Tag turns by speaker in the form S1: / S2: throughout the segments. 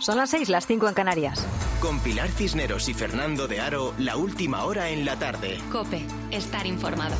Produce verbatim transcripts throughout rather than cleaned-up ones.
S1: Son las seis, las cinco en Canarias.
S2: Con Pilar Cisneros y Fernando de Aro, la última hora en la tarde.
S3: COPE, estar informado.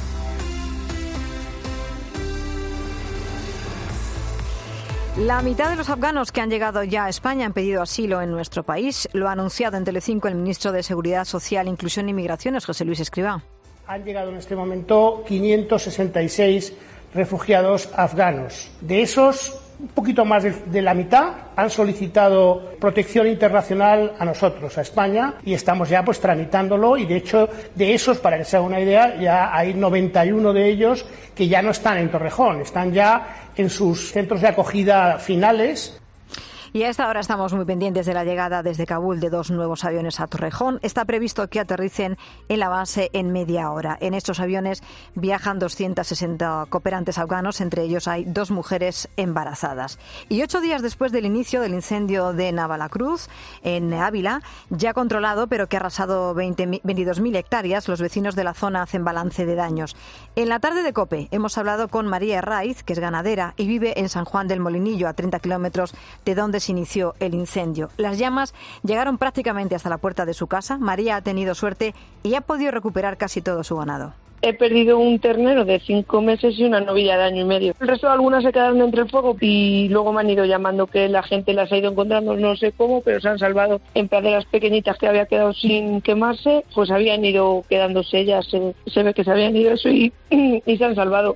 S1: La mitad de los afganos que han llegado ya a España han pedido asilo en nuestro país. Lo ha anunciado en Telecinco el ministro de Seguridad Social, Inclusión y Migraciones, José Luis Escrivá.
S4: Han llegado en este momento quinientos sesenta y seis refugiados afganos. De esos, un poquito más de, de la mitad han solicitado protección internacional a nosotros, a España, y estamos ya pues tramitándolo, y de hecho de esos, para que se haga una idea, ya hay noventa y uno de ellos que ya no están en Torrejón, están ya en sus centros de acogida finales.
S1: Y a esta hora estamos muy pendientes de la llegada desde Kabul de dos nuevos aviones a Torrejón. Está previsto que aterricen en la base en media hora. En estos aviones viajan doscientos sesenta cooperantes afganos, entre ellos hay dos mujeres embarazadas. Y ocho días después del inicio del incendio de Navalacruz, en Ávila, ya controlado, pero que ha arrasado veintidós mil hectáreas, los vecinos de la zona hacen balance de daños. En la tarde de COPE hemos hablado con María Herraiz, que es ganadera y vive en San Juan del Molinillo, a treinta kilómetros de donde se inició el incendio. Las llamas llegaron prácticamente hasta la puerta de su casa. María ha tenido suerte y ha podido recuperar casi todo su ganado.
S5: He perdido un ternero de cinco meses y una novilla de año y medio. El resto de algunas se quedaron entre el fuego y luego me han ido llamando que la gente las ha ido encontrando, no sé cómo, pero se han salvado en praderas pequeñitas que había quedado sin quemarse, pues habían ido quedándose ellas, se, se ve que se habían ido eso y, y se han salvado.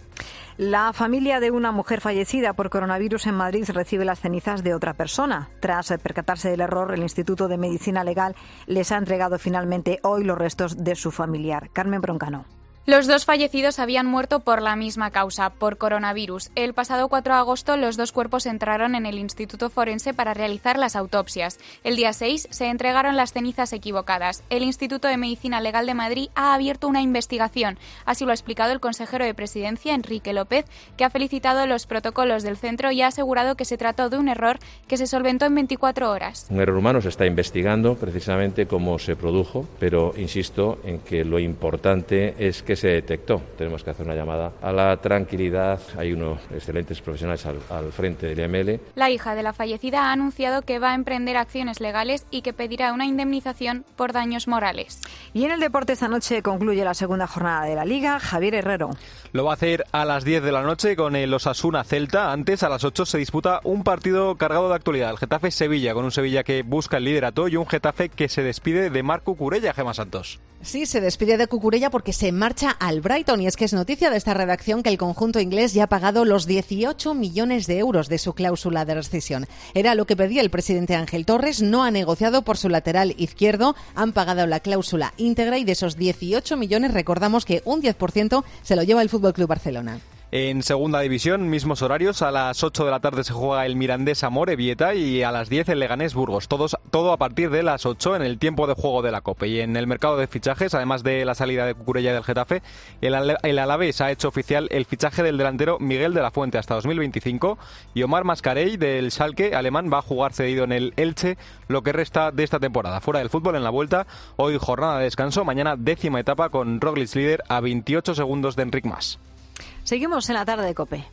S1: La familia de una mujer fallecida por coronavirus en Madrid recibe las cenizas de otra persona. Tras percatarse del error, el Instituto de Medicina Legal les ha entregado finalmente hoy los restos de su familiar. Carmen Broncano.
S6: Los dos fallecidos habían muerto por la misma causa, por coronavirus. El pasado cuatro de agosto los dos cuerpos entraron en el Instituto Forense para realizar las autopsias. El día seis se entregaron las cenizas equivocadas. El Instituto de Medicina Legal de Madrid ha abierto una investigación. Así lo ha explicado el consejero de Presidencia, Enrique López, que ha felicitado los protocolos del centro y ha asegurado que se trató de un error que se solventó en veinticuatro horas.
S7: Un error humano, se está investigando precisamente cómo se produjo, pero insisto en que lo importante es que se detectó. Tenemos que hacer una llamada a la tranquilidad. Hay unos excelentes profesionales al, al frente del I M L.
S6: La hija de la fallecida ha anunciado que va a emprender acciones legales y que pedirá una indemnización por daños morales.
S1: Y en el deporte esta noche concluye la segunda jornada de la Liga. Javier Herrero.
S8: Lo va a hacer a las diez de la noche con el Osasuna Celta. Antes, a las ocho, se disputa un partido cargado de actualidad. El Getafe Sevilla, con un Sevilla que busca el liderato y un Getafe que se despide de Marc Cucurella. Gemma Santos.
S9: Sí, se despide de Cucurella porque se marcha al Brighton, y es que es noticia de esta redacción que el conjunto inglés ya ha pagado los dieciocho millones de euros de su cláusula de rescisión. Era lo que pedía el presidente Ángel Torres, no ha negociado por su lateral izquierdo, han pagado la cláusula íntegra y de esos dieciocho millones recordamos que un diez por ciento se lo lleva el F C Barcelona.
S8: En segunda división, mismos horarios, a las ocho de la tarde se juega el Mirandés Amore-Vieta y a las diez el Leganés Burgos. Todos, todo a partir de las ocho en el tiempo de juego de la COPE. Y en el mercado de fichajes, además de la salida de Cucurella y del Getafe, el, el Alavés ha hecho oficial el fichaje del delantero Miguel de la Fuente hasta dos mil veinticinco y Omar Mascarell del Schalke alemán va a jugar cedido en el Elche lo que resta de esta temporada. Fuera del fútbol, en la vuelta, hoy jornada de descanso, mañana décima etapa con Roglic líder a veintiocho segundos de Enric Mas.
S1: Seguimos en la tarde de COPE.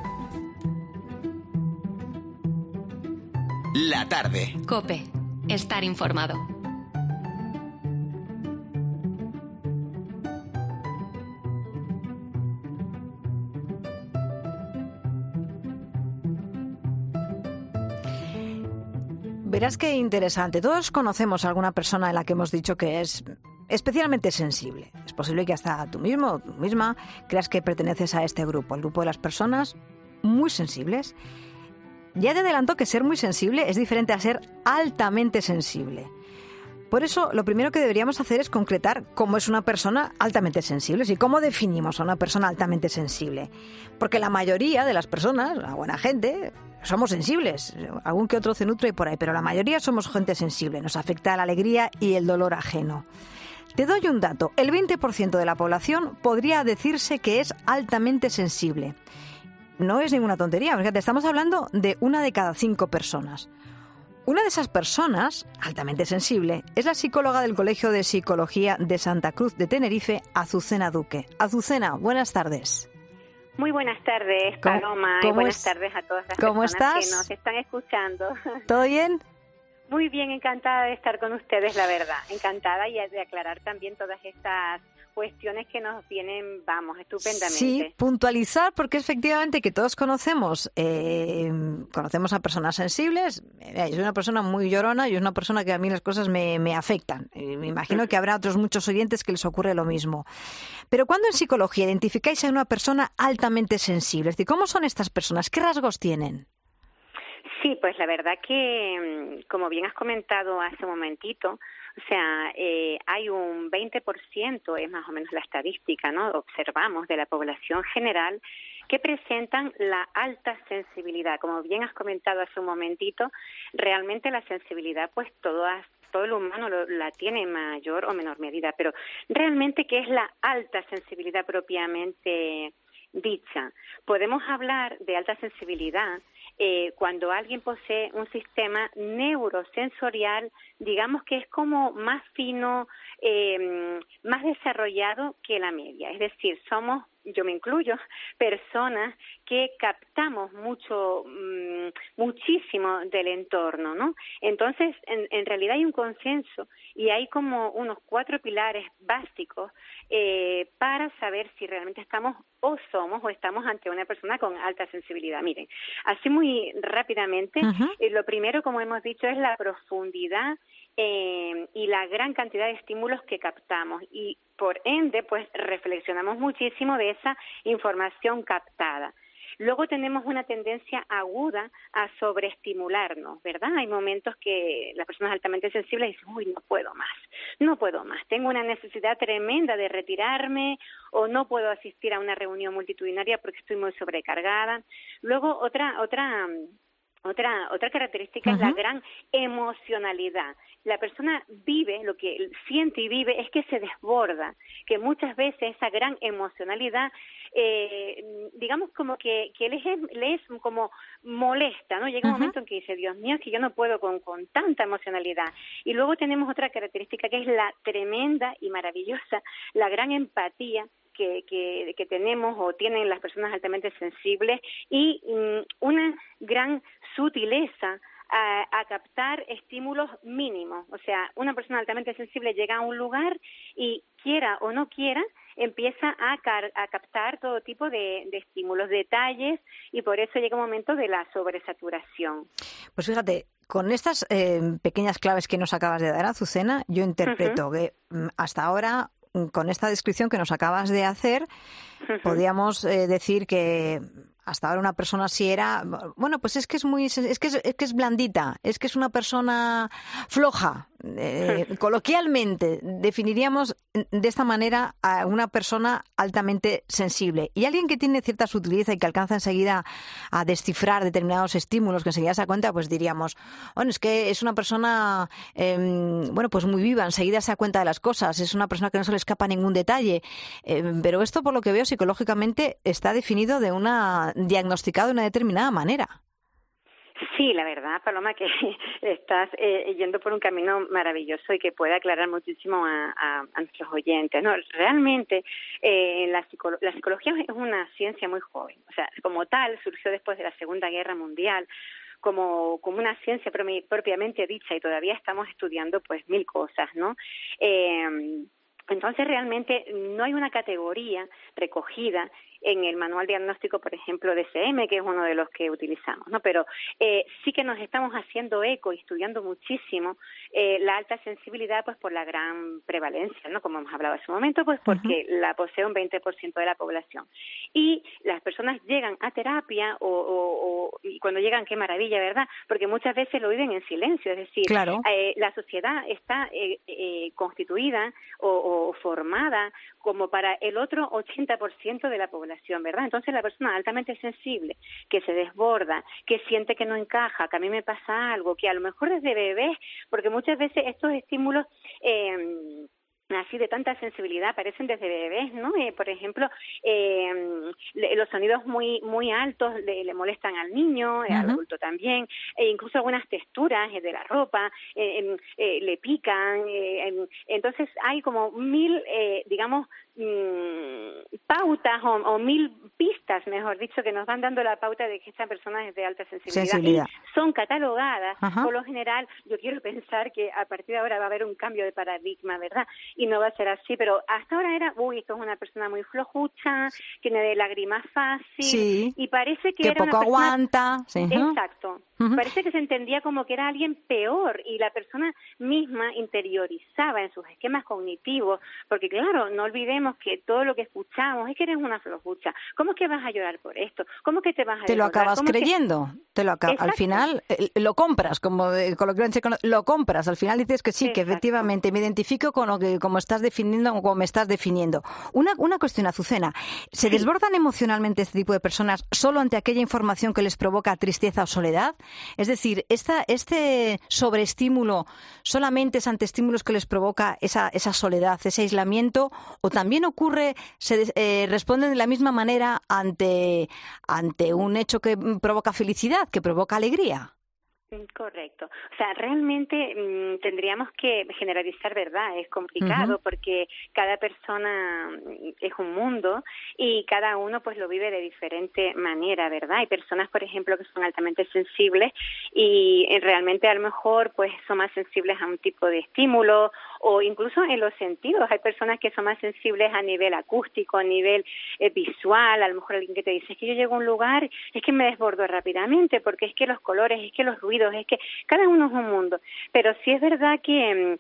S2: La tarde.
S3: COPE. Estar informado.
S1: Verás qué interesante. Todos conocemos a alguna persona en la que hemos dicho que es especialmente sensible. Es posible que hasta tú mismo o tú misma creas que perteneces a este grupo, el grupo de las personas muy sensibles. Ya te adelanto que ser muy sensible es diferente a ser altamente sensible. Por eso, lo primero que deberíamos hacer es concretar cómo es una persona altamente sensible y cómo definimos a una persona altamente sensible. Porque la mayoría de las personas, la buena gente, somos sensibles. Algún que otro cenutro hay por ahí, pero la mayoría somos gente sensible. Nos afecta la alegría y el dolor ajeno. Te doy un dato. El veinte por ciento de la población podría decirse que es altamente sensible. No es ninguna tontería, fíjate, estamos hablando de una de cada cinco personas. Una de esas personas, altamente sensible, es la psicóloga del Colegio de Psicología de Santa Cruz de Tenerife, Azucena Duque. Azucena, buenas tardes.
S10: Muy buenas tardes, Paloma, y buenas es? tardes a todas las
S1: ¿Cómo
S10: personas
S1: estás?
S10: que nos están escuchando.
S1: ¿Todo bien?
S10: Muy bien, encantada de estar con ustedes, la verdad. Encantada y de aclarar también todas estas cuestiones que nos vienen, vamos, estupendamente.
S1: Sí, puntualizar, porque efectivamente que todos conocemos, eh, conocemos a personas sensibles. Yo soy una persona muy llorona y es una persona que a mí las cosas me, me afectan. Y me imagino que habrá otros muchos oyentes que les ocurre lo mismo. Pero ¿cuándo en psicología identificáis a una persona altamente sensible? Es decir, ¿cómo son estas personas? ¿Qué rasgos tienen?
S10: Sí, pues la verdad que, como bien has comentado hace un momentito, o sea, eh, hay un veinte por ciento, es más o menos la estadística, ¿no? Observamos de la población general que presentan la alta sensibilidad. Como bien has comentado hace un momentito, realmente la sensibilidad, pues todas todo el humano lo, la tiene en mayor o menor medida, pero realmente, ¿qué es la alta sensibilidad propiamente dicha? Podemos hablar de alta sensibilidad Eh, cuando alguien posee un sistema neurosensorial, digamos que es como más fino, eh, más desarrollado que la media. Es decir, somos, yo me incluyo, personas que captamos mucho, mmm, muchísimo del entorno, ¿no? Entonces, en, en realidad hay un consenso y hay como unos cuatro pilares básicos eh, para saber si realmente estamos o somos o estamos ante una persona con alta sensibilidad. Miren, así muy rápidamente, uh-huh. eh, lo primero, como hemos dicho, es la profundidad eh, y la gran cantidad de estímulos que captamos y, por ende, pues reflexionamos muchísimo de esa información captada. Luego tenemos una tendencia aguda a sobreestimularnos, ¿verdad? Hay momentos que las personas altamente sensibles dicen, uy, no puedo más, no puedo más, tengo una necesidad tremenda de retirarme o no puedo asistir a una reunión multitudinaria porque estoy muy sobrecargada. Luego otra, otra, otra, otra característica uh-huh. es la gran emocionalidad. La persona vive, lo que siente y vive es que se desborda, que muchas veces esa gran emocionalidad, eh, digamos como que, que le, es, le es como molesta, ¿no? Llega un uh-huh. momento en que dice, Dios mío, es que yo no puedo con, con tanta emocionalidad. Y luego tenemos otra característica que es la tremenda y maravillosa, la gran empatía que, que, que tenemos o tienen las personas altamente sensibles y um, una gran sutileza A, a captar estímulos mínimos. O sea, una persona altamente sensible llega a un lugar y, quiera o no quiera, empieza a, car a captar todo tipo de, de estímulos, detalles, y por eso llega un momento de la sobresaturación.
S1: Pues fíjate, con estas eh, pequeñas claves que nos acabas de dar, Azucena, yo interpreto uh-huh. que hasta ahora, con esta descripción que nos acabas de hacer, uh-huh. podríamos eh, decir que hasta ahora una persona así era, bueno, pues es que es muy, es que es, es que es blandita, es que es una persona floja. Eh, coloquialmente definiríamos de esta manera a una persona altamente sensible y alguien que tiene cierta sutileza y que alcanza enseguida a descifrar determinados estímulos, que enseguida se da cuenta, pues diríamos, bueno, es que es una persona eh, bueno, pues muy viva, enseguida se da cuenta de las cosas, es una persona que no se le escapa ningún detalle, eh, pero esto, por lo que veo, psicológicamente está definido de una diagnosticado de una determinada manera.
S10: Sí, la verdad, Paloma, que estás eh, yendo por un camino maravilloso y que puede aclarar muchísimo a, a, a nuestros oyentes, ¿no? Realmente, eh, la, psicolo la psicología es una ciencia muy joven. O sea, como tal, surgió después de la Segunda Guerra Mundial como, como una ciencia propiamente dicha y todavía estamos estudiando, pues, mil cosas, ¿no? Eh, entonces, realmente no hay una categoría recogida en el manual diagnóstico, por ejemplo, de C M, que es uno de los que utilizamos, ¿no? Pero eh, sí que nos estamos haciendo eco y estudiando muchísimo eh, la alta sensibilidad, pues por la gran prevalencia, ¿no? Como hemos hablado hace un momento, pues porque uh-huh. la posee un veinte por ciento de la población. Y las personas llegan a terapia o, o, o y cuando llegan, qué maravilla, ¿verdad? Porque muchas veces lo viven en silencio, es decir, claro. eh, la sociedad está eh, eh, constituida o, o formada como para el otro ochenta por ciento de la población, ¿verdad? Entonces la persona altamente sensible, que se desborda, que siente que no encaja, que a mí me pasa algo, que a lo mejor desde bebés, porque muchas veces estos estímulos eh, así de tanta sensibilidad aparecen desde bebés, ¿no? Eh, por ejemplo, eh, le, los sonidos muy muy altos le, le molestan al niño, uh-huh. al adulto también, e incluso algunas texturas eh, de la ropa eh, eh, le pican, eh, entonces hay como mil, eh, digamos, mmm, pautas o, o mil pistas, mejor dicho, que nos van dando la pauta de que esta persona es de alta sensibilidad. sensibilidad. Y son catalogadas,
S1: Ajá.
S10: por lo general, yo quiero pensar que a partir de ahora va a haber un cambio de paradigma, ¿verdad? Y no va a ser así, pero hasta ahora era, uy, esto es una persona muy flojucha, tiene de lágrimas fácil,
S1: Sí.
S10: y parece que,
S1: Que
S10: era
S1: poco
S10: una persona...
S1: aguanta. Sí, ¿no?
S10: Exacto.
S1: Ujú.
S10: Parece que se entendía como que era alguien peor y la persona misma interiorizaba en sus esquemas cognitivos, porque claro, no olvidemos que todo lo que escuchamos es que eres una flojucha. ¿Cómo es que vas a llorar por esto? ¿Cómo es que te vas a
S1: Te lo
S10: desbordar?
S1: acabas
S10: ¿Cómo es que-
S1: creyendo. Te lo aca- al
S10: Exacto.
S1: final eh, lo compras, como eh, coloquialmente se cono- lo compras. Al final dices que sí, que
S10: Exacto.
S1: efectivamente me identifico con lo que como estás definiendo o como me estás definiendo. Una, una cuestión, Azucena. ¿Se desbordan emocionalmente este tipo de personas solo ante aquella información que les provoca tristeza o soledad? Es decir, esta, este sobreestímulo solamente es ante estímulos que les provoca esa, esa soledad, ese aislamiento, o también ocurre, se des- eh, responden de la misma manera ante, ante un hecho que mm, provoca felicidad, que provoca alegría.
S10: Correcto. O sea, realmente mmm, tendríamos que generalizar, ¿verdad? Es complicado
S1: Ujú.
S10: porque cada persona mm, es un mundo y cada uno pues lo vive de diferente manera, ¿verdad? Hay personas, por ejemplo, que son altamente sensibles y eh, realmente a lo mejor pues son más sensibles a un tipo de estímulo o incluso en los sentidos. Hay personas que son más sensibles a nivel acústico, a nivel eh, visual. A lo mejor alguien que te dice, es que yo llego a un lugar, es que me desbordo rápidamente porque es que los colores, es que los ruidos, es que cada uno es un mundo, pero sí es verdad que,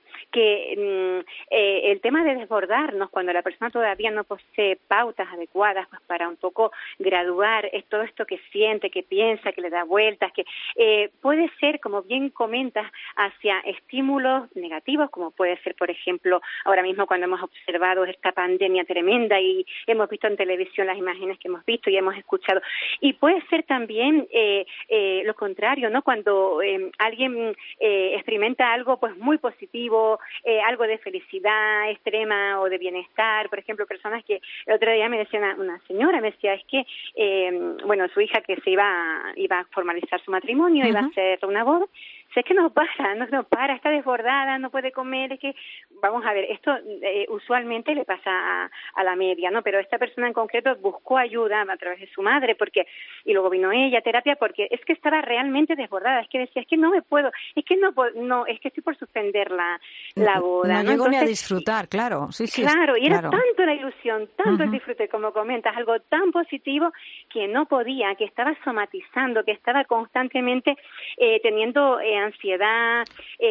S10: que eh, el tema de desbordarnos cuando la persona todavía no posee pautas adecuadas pues para un poco graduar es todo esto que siente, que piensa, que le da vueltas, que eh, puede ser, como bien comentas, hacia estímulos negativos, como puede ser, por ejemplo, ahora mismo cuando hemos observado esta pandemia tremenda y hemos visto en televisión las imágenes que hemos visto y hemos escuchado, y puede ser también eh, eh, lo contrario, ¿no? Cuando Eh, alguien eh, experimenta algo pues muy positivo, eh, algo de felicidad extrema o de bienestar. Por ejemplo, personas que el otro día me decía una, una señora, me decía, es que, eh, bueno, su hija que se iba, iba a formalizar su matrimonio, uh-huh. iba a hacer una boda, es que no para, no, no para, está desbordada, no puede comer, es que, vamos a ver, esto eh, usualmente le pasa a, a la media, ¿no? Pero esta persona en concreto buscó ayuda a través de su madre, porque y luego vino ella a terapia, porque es que estaba realmente desbordada, es que decía, es que no me puedo, es que no, no es que estoy por suspender la, la boda.
S1: No,
S10: No,
S1: llego
S10: Entonces,
S1: ni a disfrutar, claro, sí, sí.
S10: Claro,
S1: es,
S10: y era
S1: claro.
S10: tanto la ilusión, tanto
S1: uh-huh.
S10: el disfrute, como comentas, algo tan positivo que no podía, que estaba somatizando, que estaba constantemente eh, teniendo eh, ansiedad,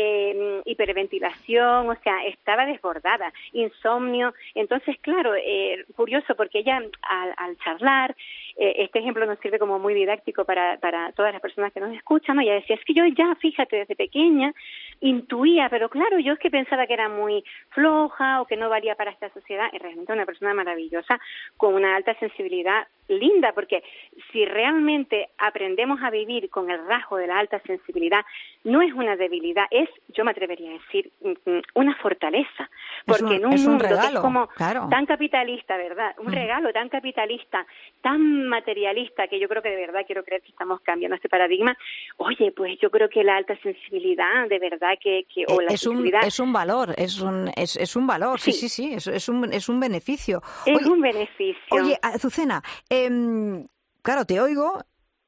S10: eh, hiperventilación, o sea, estaba desbordada, insomnio. Entonces, claro, eh, curioso, porque ella al, al charlar, eh, este ejemplo nos sirve como muy didáctico para, para todas las personas que nos escuchan, ¿no? Ella decía, es que yo ya, fíjate, desde pequeña intuía, pero claro, yo es que pensaba que era muy floja o que no valía para esta sociedad. Es realmente una persona maravillosa, con una alta sensibilidad linda, porque si realmente aprendemos a vivir con el rasgo de la alta sensibilidad, no es una debilidad, es, yo me atrevería a decir, una fortaleza, porque
S1: un,
S10: en un
S1: es un
S10: mundo
S1: regalo,
S10: que es como
S1: claro.
S10: tan capitalista, ¿verdad? Un mm. regalo tan capitalista, tan materialista, que yo creo que de verdad quiero creer que estamos cambiando este paradigma. Oye, pues yo creo que la alta sensibilidad, de verdad que, que o la
S1: es
S10: sensibilidad...
S1: un es un valor, es un es, es un valor, sí, sí, sí, sí es, es un es un beneficio.
S10: Es
S1: oye,
S10: un beneficio.
S1: Oye, Azucena, eh, claro, te oigo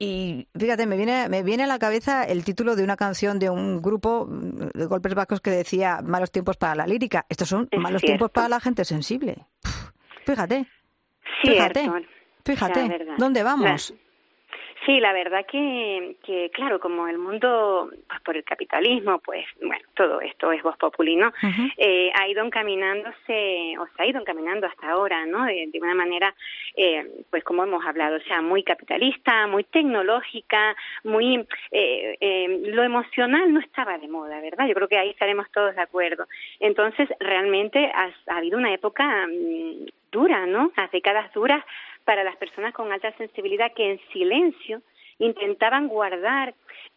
S1: y fíjate, me viene me viene a la cabeza el título de una canción de un grupo de golpes bajos que decía malos tiempos para la lírica. Estos son
S10: es
S1: malos
S10: cierto.
S1: tiempos para la gente sensible. Fíjate,
S10: Cierto.
S1: fíjate, fíjate, ¿dónde vamos?
S10: La... Sí, la verdad que, que, claro, como el mundo, pues por el capitalismo, pues, bueno, todo esto es voz populi, ¿no? Uh-huh. Eh, ha ido encaminándose, o se ha ido encaminando hasta ahora, ¿no? De, de una manera, eh, pues como hemos hablado, o sea, muy capitalista, muy tecnológica, muy... Eh, eh, lo emocional no estaba de moda, ¿verdad? Yo creo que ahí estaremos todos de acuerdo. Entonces, realmente ha, ha habido una época mmm, dura, ¿no? Las décadas duras para las personas con alta sensibilidad que en silencio intentaban guardar.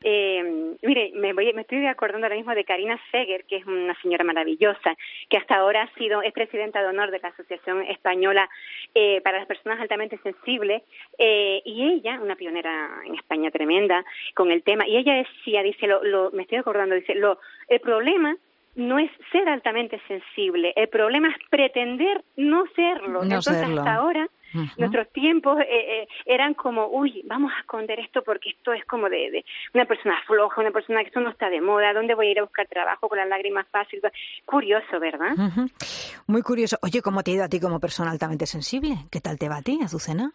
S10: Eh, mire, me, voy, me estoy acordando ahora mismo de Karina Seger, que es una señora maravillosa, que hasta ahora ha sido, es presidenta de honor de la Asociación Española eh, para las Personas Altamente Sensibles, eh, y ella, una pionera en España tremenda con el tema, y ella decía, dice, lo, lo, me estoy acordando, dice, lo, el problema no es ser altamente sensible, el problema es pretender no serlo.
S1: No
S10: Entonces,
S1: serlo.
S10: hasta ahora Uh-huh. Nuestros tiempos eh, eh, eran como, uy, vamos a esconder esto porque esto es como de, de una persona floja, una persona que esto no está de moda, ¿dónde voy a ir a buscar trabajo con las lágrimas fáciles? Curioso, ¿verdad?
S1: Uh-huh. Muy curioso. Oye, ¿cómo te ha ido a ti como persona altamente sensible? ¿Qué tal te va a ti, Azucena?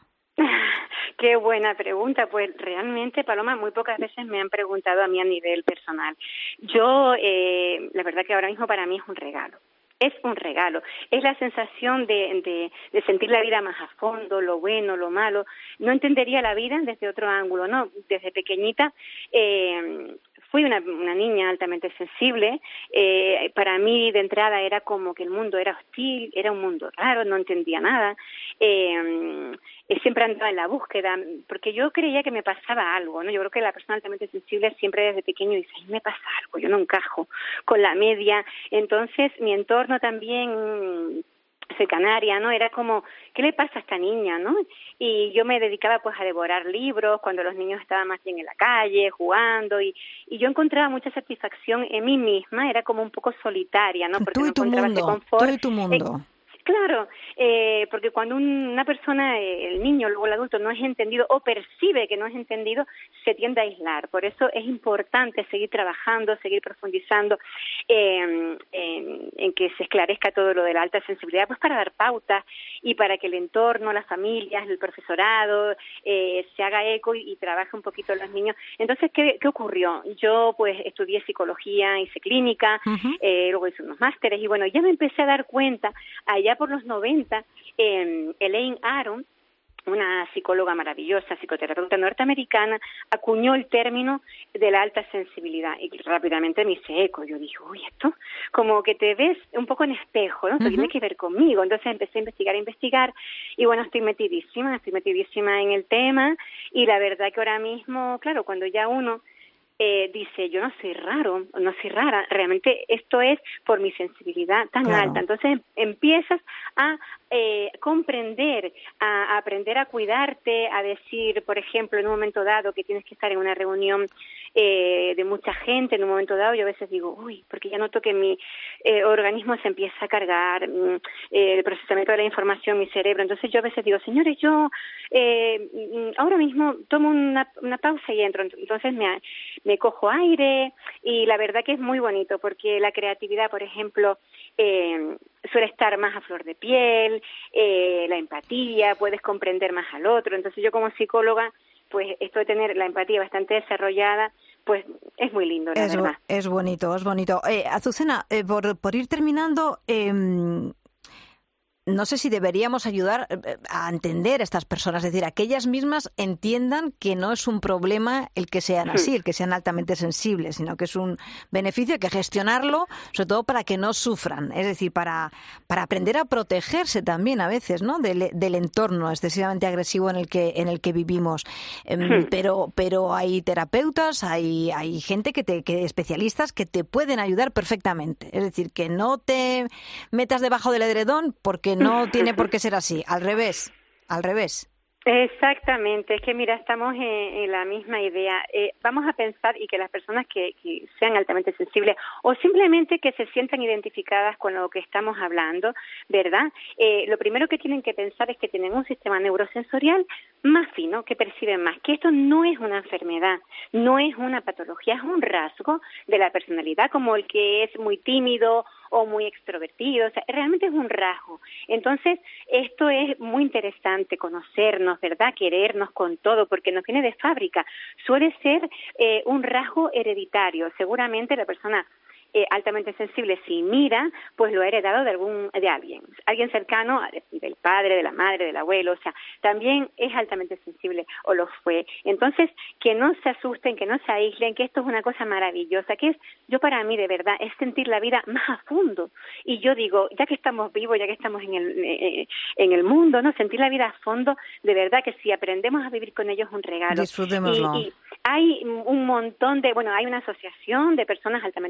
S10: Qué buena pregunta. Pues realmente, Paloma, muy pocas veces me han preguntado a mí a nivel personal. Yo, eh, la verdad que ahora mismo para mí es un regalo. Es un regalo, es la sensación de, de, de sentir la vida más a fondo, lo bueno, lo malo. No entendería la vida desde otro ángulo, ¿no? Desde pequeñita eh, fui una, una niña altamente sensible. Eh, para mí, de entrada, era como que el mundo era hostil, era un mundo raro, no entendía nada. Eh, siempre andaba en la búsqueda, porque yo creía que me pasaba algo, ¿no? Yo creo que la persona altamente sensible siempre desde pequeño dice, ay, me pasa algo, yo no encajo con la media. Entonces, mi entorno también, soy canaria, ¿no? Era como, ¿qué le pasa a esta niña, no? Y yo me dedicaba pues a devorar libros cuando los niños estaban más bien en la calle, jugando, y, y yo encontraba mucha satisfacción en mí misma, era como un poco solitaria, ¿no? Porque
S1: tú y
S10: no
S1: tu
S10: encontraba
S1: mundo,
S10: ese confort.
S1: tú y tu mundo.
S10: Eh, Claro, eh, porque cuando una persona, el niño, luego el adulto, no es entendido o percibe que no es entendido, se tiende a aislar. Por eso es importante seguir trabajando, seguir profundizando eh, en, en que se esclarezca todo lo de la alta sensibilidad, pues para dar pautas y para que el entorno, las familias, el profesorado eh, se haga eco y, y trabaje un poquito los niños. Entonces, ¿qué, qué ocurrió? Yo pues estudié psicología, hice clínica, uh-huh. eh, luego hice unos másteres y bueno, ya me empecé a dar cuenta allá por los noventa, eh, Elaine Aron, una psicóloga maravillosa, psicoterapeuta norteamericana, acuñó el término de la alta sensibilidad y rápidamente me hice eco. Yo dije, uy, esto como que te ves un poco en espejo, ¿no? Esto uh-huh. tiene que ver conmigo. Entonces empecé a investigar, a investigar y bueno, estoy metidísima, estoy metidísima en el tema y la verdad que ahora mismo, claro, cuando ya uno Eh, dice, yo no soy raro, no soy rara, realmente esto es por mi sensibilidad tan claro. alta. Entonces empiezas a eh, comprender, a, a aprender a cuidarte, a decir, por ejemplo, en un momento dado que tienes que estar en una reunión eh, de mucha gente, en un momento dado yo a veces digo, uy, porque ya noto que mi eh, organismo se empieza a cargar, eh, el procesamiento de la información, mi cerebro. Entonces yo a veces digo, señores, yo eh, ahora mismo tomo una, una pausa y entro. Entonces me me cojo aire y la verdad que es muy bonito porque la creatividad, por ejemplo, eh, suele estar más a flor de piel, eh, la empatía, puedes comprender más al otro. Entonces yo como psicóloga, pues esto de tener la empatía bastante desarrollada, pues es muy lindo, la
S1: es,
S10: verdad.
S1: Es bonito, es bonito. Eh, Azucena, eh, por, por ir terminando, eh, no sé si deberíamos ayudar a entender a estas personas, es decir, a que ellas mismas entiendan que no es un problema el que sean así, el que sean altamente sensibles, sino que es un beneficio, hay que gestionarlo, sobre todo para que no sufran, es decir, para, para aprender a protegerse también a veces, ¿no? Del, del entorno excesivamente agresivo en el que en el que vivimos. Eh, pero pero hay terapeutas, hay hay gente que te que especialistas que te pueden ayudar perfectamente, es decir, que no te metas debajo del edredón porque no tiene por qué ser así, al revés, al revés.
S10: Exactamente, es que mira, estamos en, en la misma idea. Eh, vamos a pensar y que las personas que, que sean altamente sensibles o simplemente que se sientan identificadas con lo que estamos hablando, ¿verdad? Eh, lo primero que tienen que pensar es que tienen un sistema neurosensorial más fino, que perciben más, que esto no es una enfermedad, no es una patología, es un rasgo de la personalidad, como el que es muy tímido o muy extrovertido, o sea, realmente es un rasgo. Entonces, esto es muy interesante, conocernos, ¿verdad?, querernos con todo, porque nos viene de fábrica. Suele ser eh, un rasgo hereditario. Seguramente la persona eh, altamente sensible, si mira, pues lo ha heredado de algún de alguien, alguien cercano, del padre, de la madre, del abuelo, o sea, también es altamente sensible o lo fue. Entonces, que no se asusten, que no se aíslen, que esto es una cosa maravillosa, que es, yo para mí de verdad, es sentir la vida más a fondo. Y yo digo, ya que estamos vivos, ya que estamos en el eh, en el mundo, ¿no? Sentir la vida a fondo, de verdad que si aprendemos a vivir con ellos es un regalo.
S1: Disfrutémoslo.
S10: Y, y hay un montón de, bueno, hay una asociación de personas altamente sensibles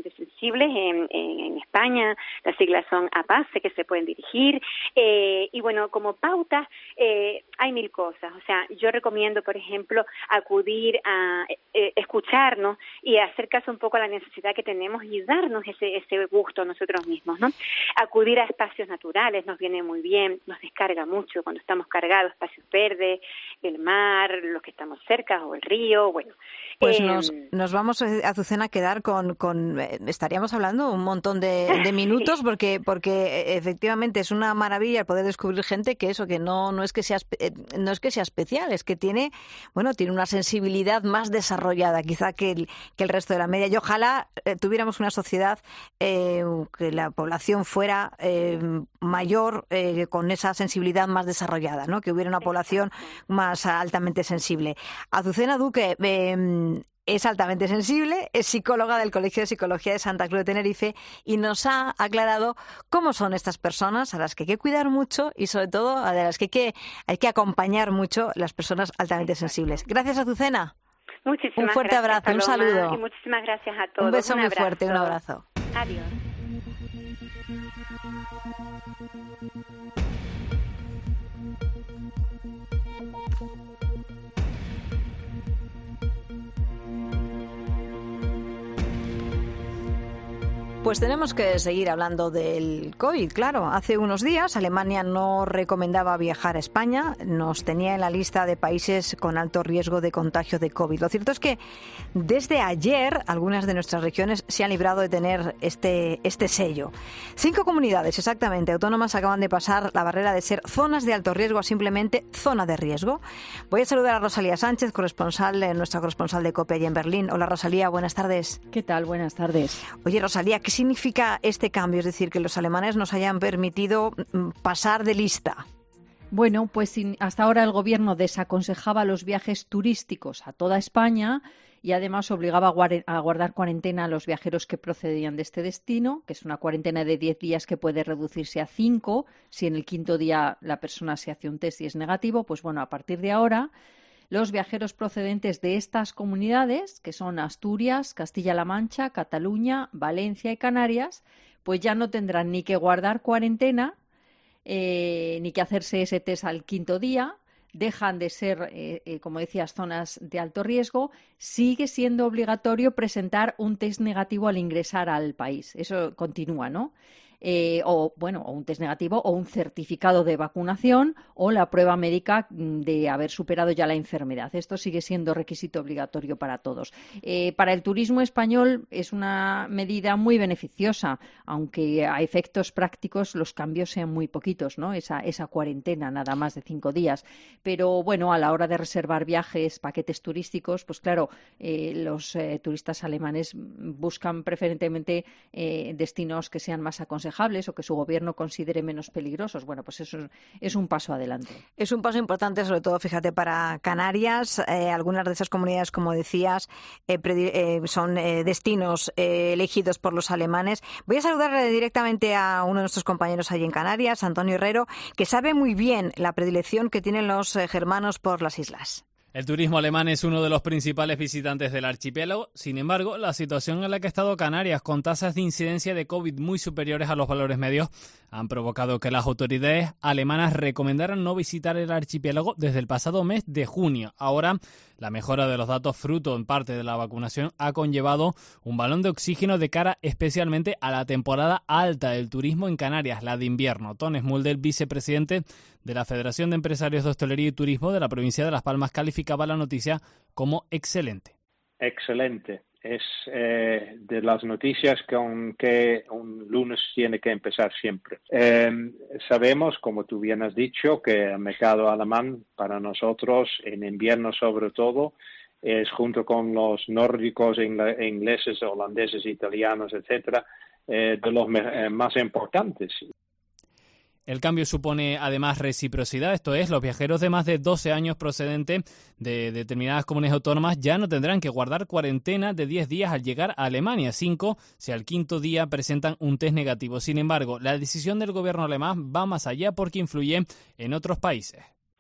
S10: accesibles en, en, en España. Las siglas son APACE, que se pueden dirigir. Eh, y bueno, como pautas eh, hay mil cosas. O sea, yo recomiendo, por ejemplo, acudir a eh, escucharnos y hacer caso un poco a la necesidad que tenemos y darnos ese, ese gusto a nosotros mismos, ¿no? Acudir a espacios naturales nos viene muy bien, nos descarga mucho cuando estamos cargados, espacios verdes, el mar, los que estamos cerca o el río, bueno.
S1: Pues
S10: eh,
S1: nos, nos vamos, Azucena, a quedar con, con eh, estaríamos hablando un montón de, de minutos, porque porque efectivamente es una maravilla poder descubrir gente que eso, que no no es que sea eh, no es que sea especial, es que tiene, bueno, tiene una sensibilidad más desarrollada quizá que el, que el resto de la media. Y ojalá eh, tuviéramos una sociedad eh, que la población fuera eh, mayor, eh, con esa sensibilidad más desarrollada, ¿no? Que hubiera una población más altamente sensible. Azucena Duque eh, es altamente sensible, es psicóloga del Colegio de Psicología de Santa Cruz de Tenerife y nos ha aclarado cómo son estas personas a las que hay que cuidar mucho y sobre todo a las que hay que, hay que acompañar mucho, las personas altamente sensibles. Gracias, Azucena.
S10: Muchísimas
S1: un fuerte
S10: gracias,
S1: abrazo,
S10: Paloma,
S1: un saludo.
S10: Y muchísimas gracias a todos.
S1: Un beso
S10: un
S1: muy
S10: abrazo.
S1: fuerte, un abrazo.
S10: Adiós.
S1: Pues tenemos que seguir hablando del COVID, claro. Hace unos días Alemania no recomendaba viajar a España, nos tenía en la lista de países con alto riesgo de contagio de COVID. Lo cierto es que desde ayer algunas de nuestras regiones se han librado de tener este, este sello. Cinco comunidades exactamente autónomas acaban de pasar la barrera de ser zonas de alto riesgo a simplemente zona de riesgo. Voy a saludar a Rosalía Sánchez, corresponsal, nuestra corresponsal de COPE allí en Berlín. Hola, Rosalía, buenas tardes.
S11: ¿Qué tal? Buenas tardes.
S1: Oye, Rosalía, ¿qué significa este cambio? Es decir, que los alemanes nos hayan permitido pasar de lista.
S11: Bueno, pues hasta ahora el gobierno desaconsejaba los viajes turísticos a toda España y además obligaba a guardar cuarentena a los viajeros que procedían de este destino, que es una cuarentena de diez días que puede reducirse a cinco si en el quinto día la persona se hace un test y es negativo. Pues bueno, a partir de ahora los viajeros procedentes de estas comunidades, que son Asturias, Castilla-La Mancha, Cataluña, Valencia y Canarias, pues ya no tendrán ni que guardar cuarentena, eh, ni que hacerse ese test al quinto día, dejan de ser, eh, eh, como decías, zonas de alto riesgo. Sigue siendo obligatorio presentar un test negativo al ingresar al país. Eso continúa, ¿no? Eh, o bueno, o un test negativo o un certificado de vacunación o la prueba médica de haber superado ya la enfermedad. Esto sigue siendo requisito obligatorio para todos. Eh, para el turismo español es una medida muy beneficiosa, aunque a efectos prácticos los cambios sean muy poquitos, ¿no? Esa, esa cuarentena nada más de cinco días. Pero bueno, a la hora de reservar viajes, paquetes turísticos, pues claro, eh, los eh, turistas alemanes buscan preferentemente eh, destinos que sean más aconsejables o que su gobierno considere menos peligrosos. Bueno, pues eso es un paso adelante.
S1: Es un paso importante, sobre todo, fíjate, para Canarias. Eh, algunas de esas comunidades, como decías, eh, eh, son eh, destinos eh, elegidos por los alemanes. Voy a saludar directamente a uno de nuestros compañeros allí en Canarias, Antonio Herrero, que sabe muy bien la predilección que tienen los eh, germanos por las islas.
S12: El turismo alemán es uno de los principales visitantes del archipiélago. Sin embargo, la situación en la que ha estado Canarias, con tasas de incidencia de COVID muy superiores a los valores medios, han provocado que las autoridades alemanas recomendaran no visitar el archipiélago desde el pasado mes de junio. Ahora, la mejora de los datos, fruto en parte de la vacunación, ha conllevado un balón de oxígeno de cara especialmente a la temporada alta del turismo en Canarias, la de invierno. Ton Smulder, vicepresidente de la Federación de Empresarios de Hostelería y Turismo de la provincia de Las Palmas, calificaba la noticia como excelente.
S13: Excelente. Es eh, de las noticias con que un lunes tiene que empezar siempre. Eh, sabemos, como tú bien has dicho, que el mercado alemán para nosotros, en invierno sobre todo, es junto con los nórdicos, ingleses, holandeses, italianos, etcétera, eh, de los eh, más importantes.
S12: El cambio supone además reciprocidad, esto es, los viajeros de más de doce años procedentes de determinadas comunidades autónomas ya no tendrán que guardar cuarentena de diez días al llegar a Alemania, cinco si al quinto día presentan un test negativo. Sin embargo, la decisión del gobierno alemán va más allá porque influye en otros países.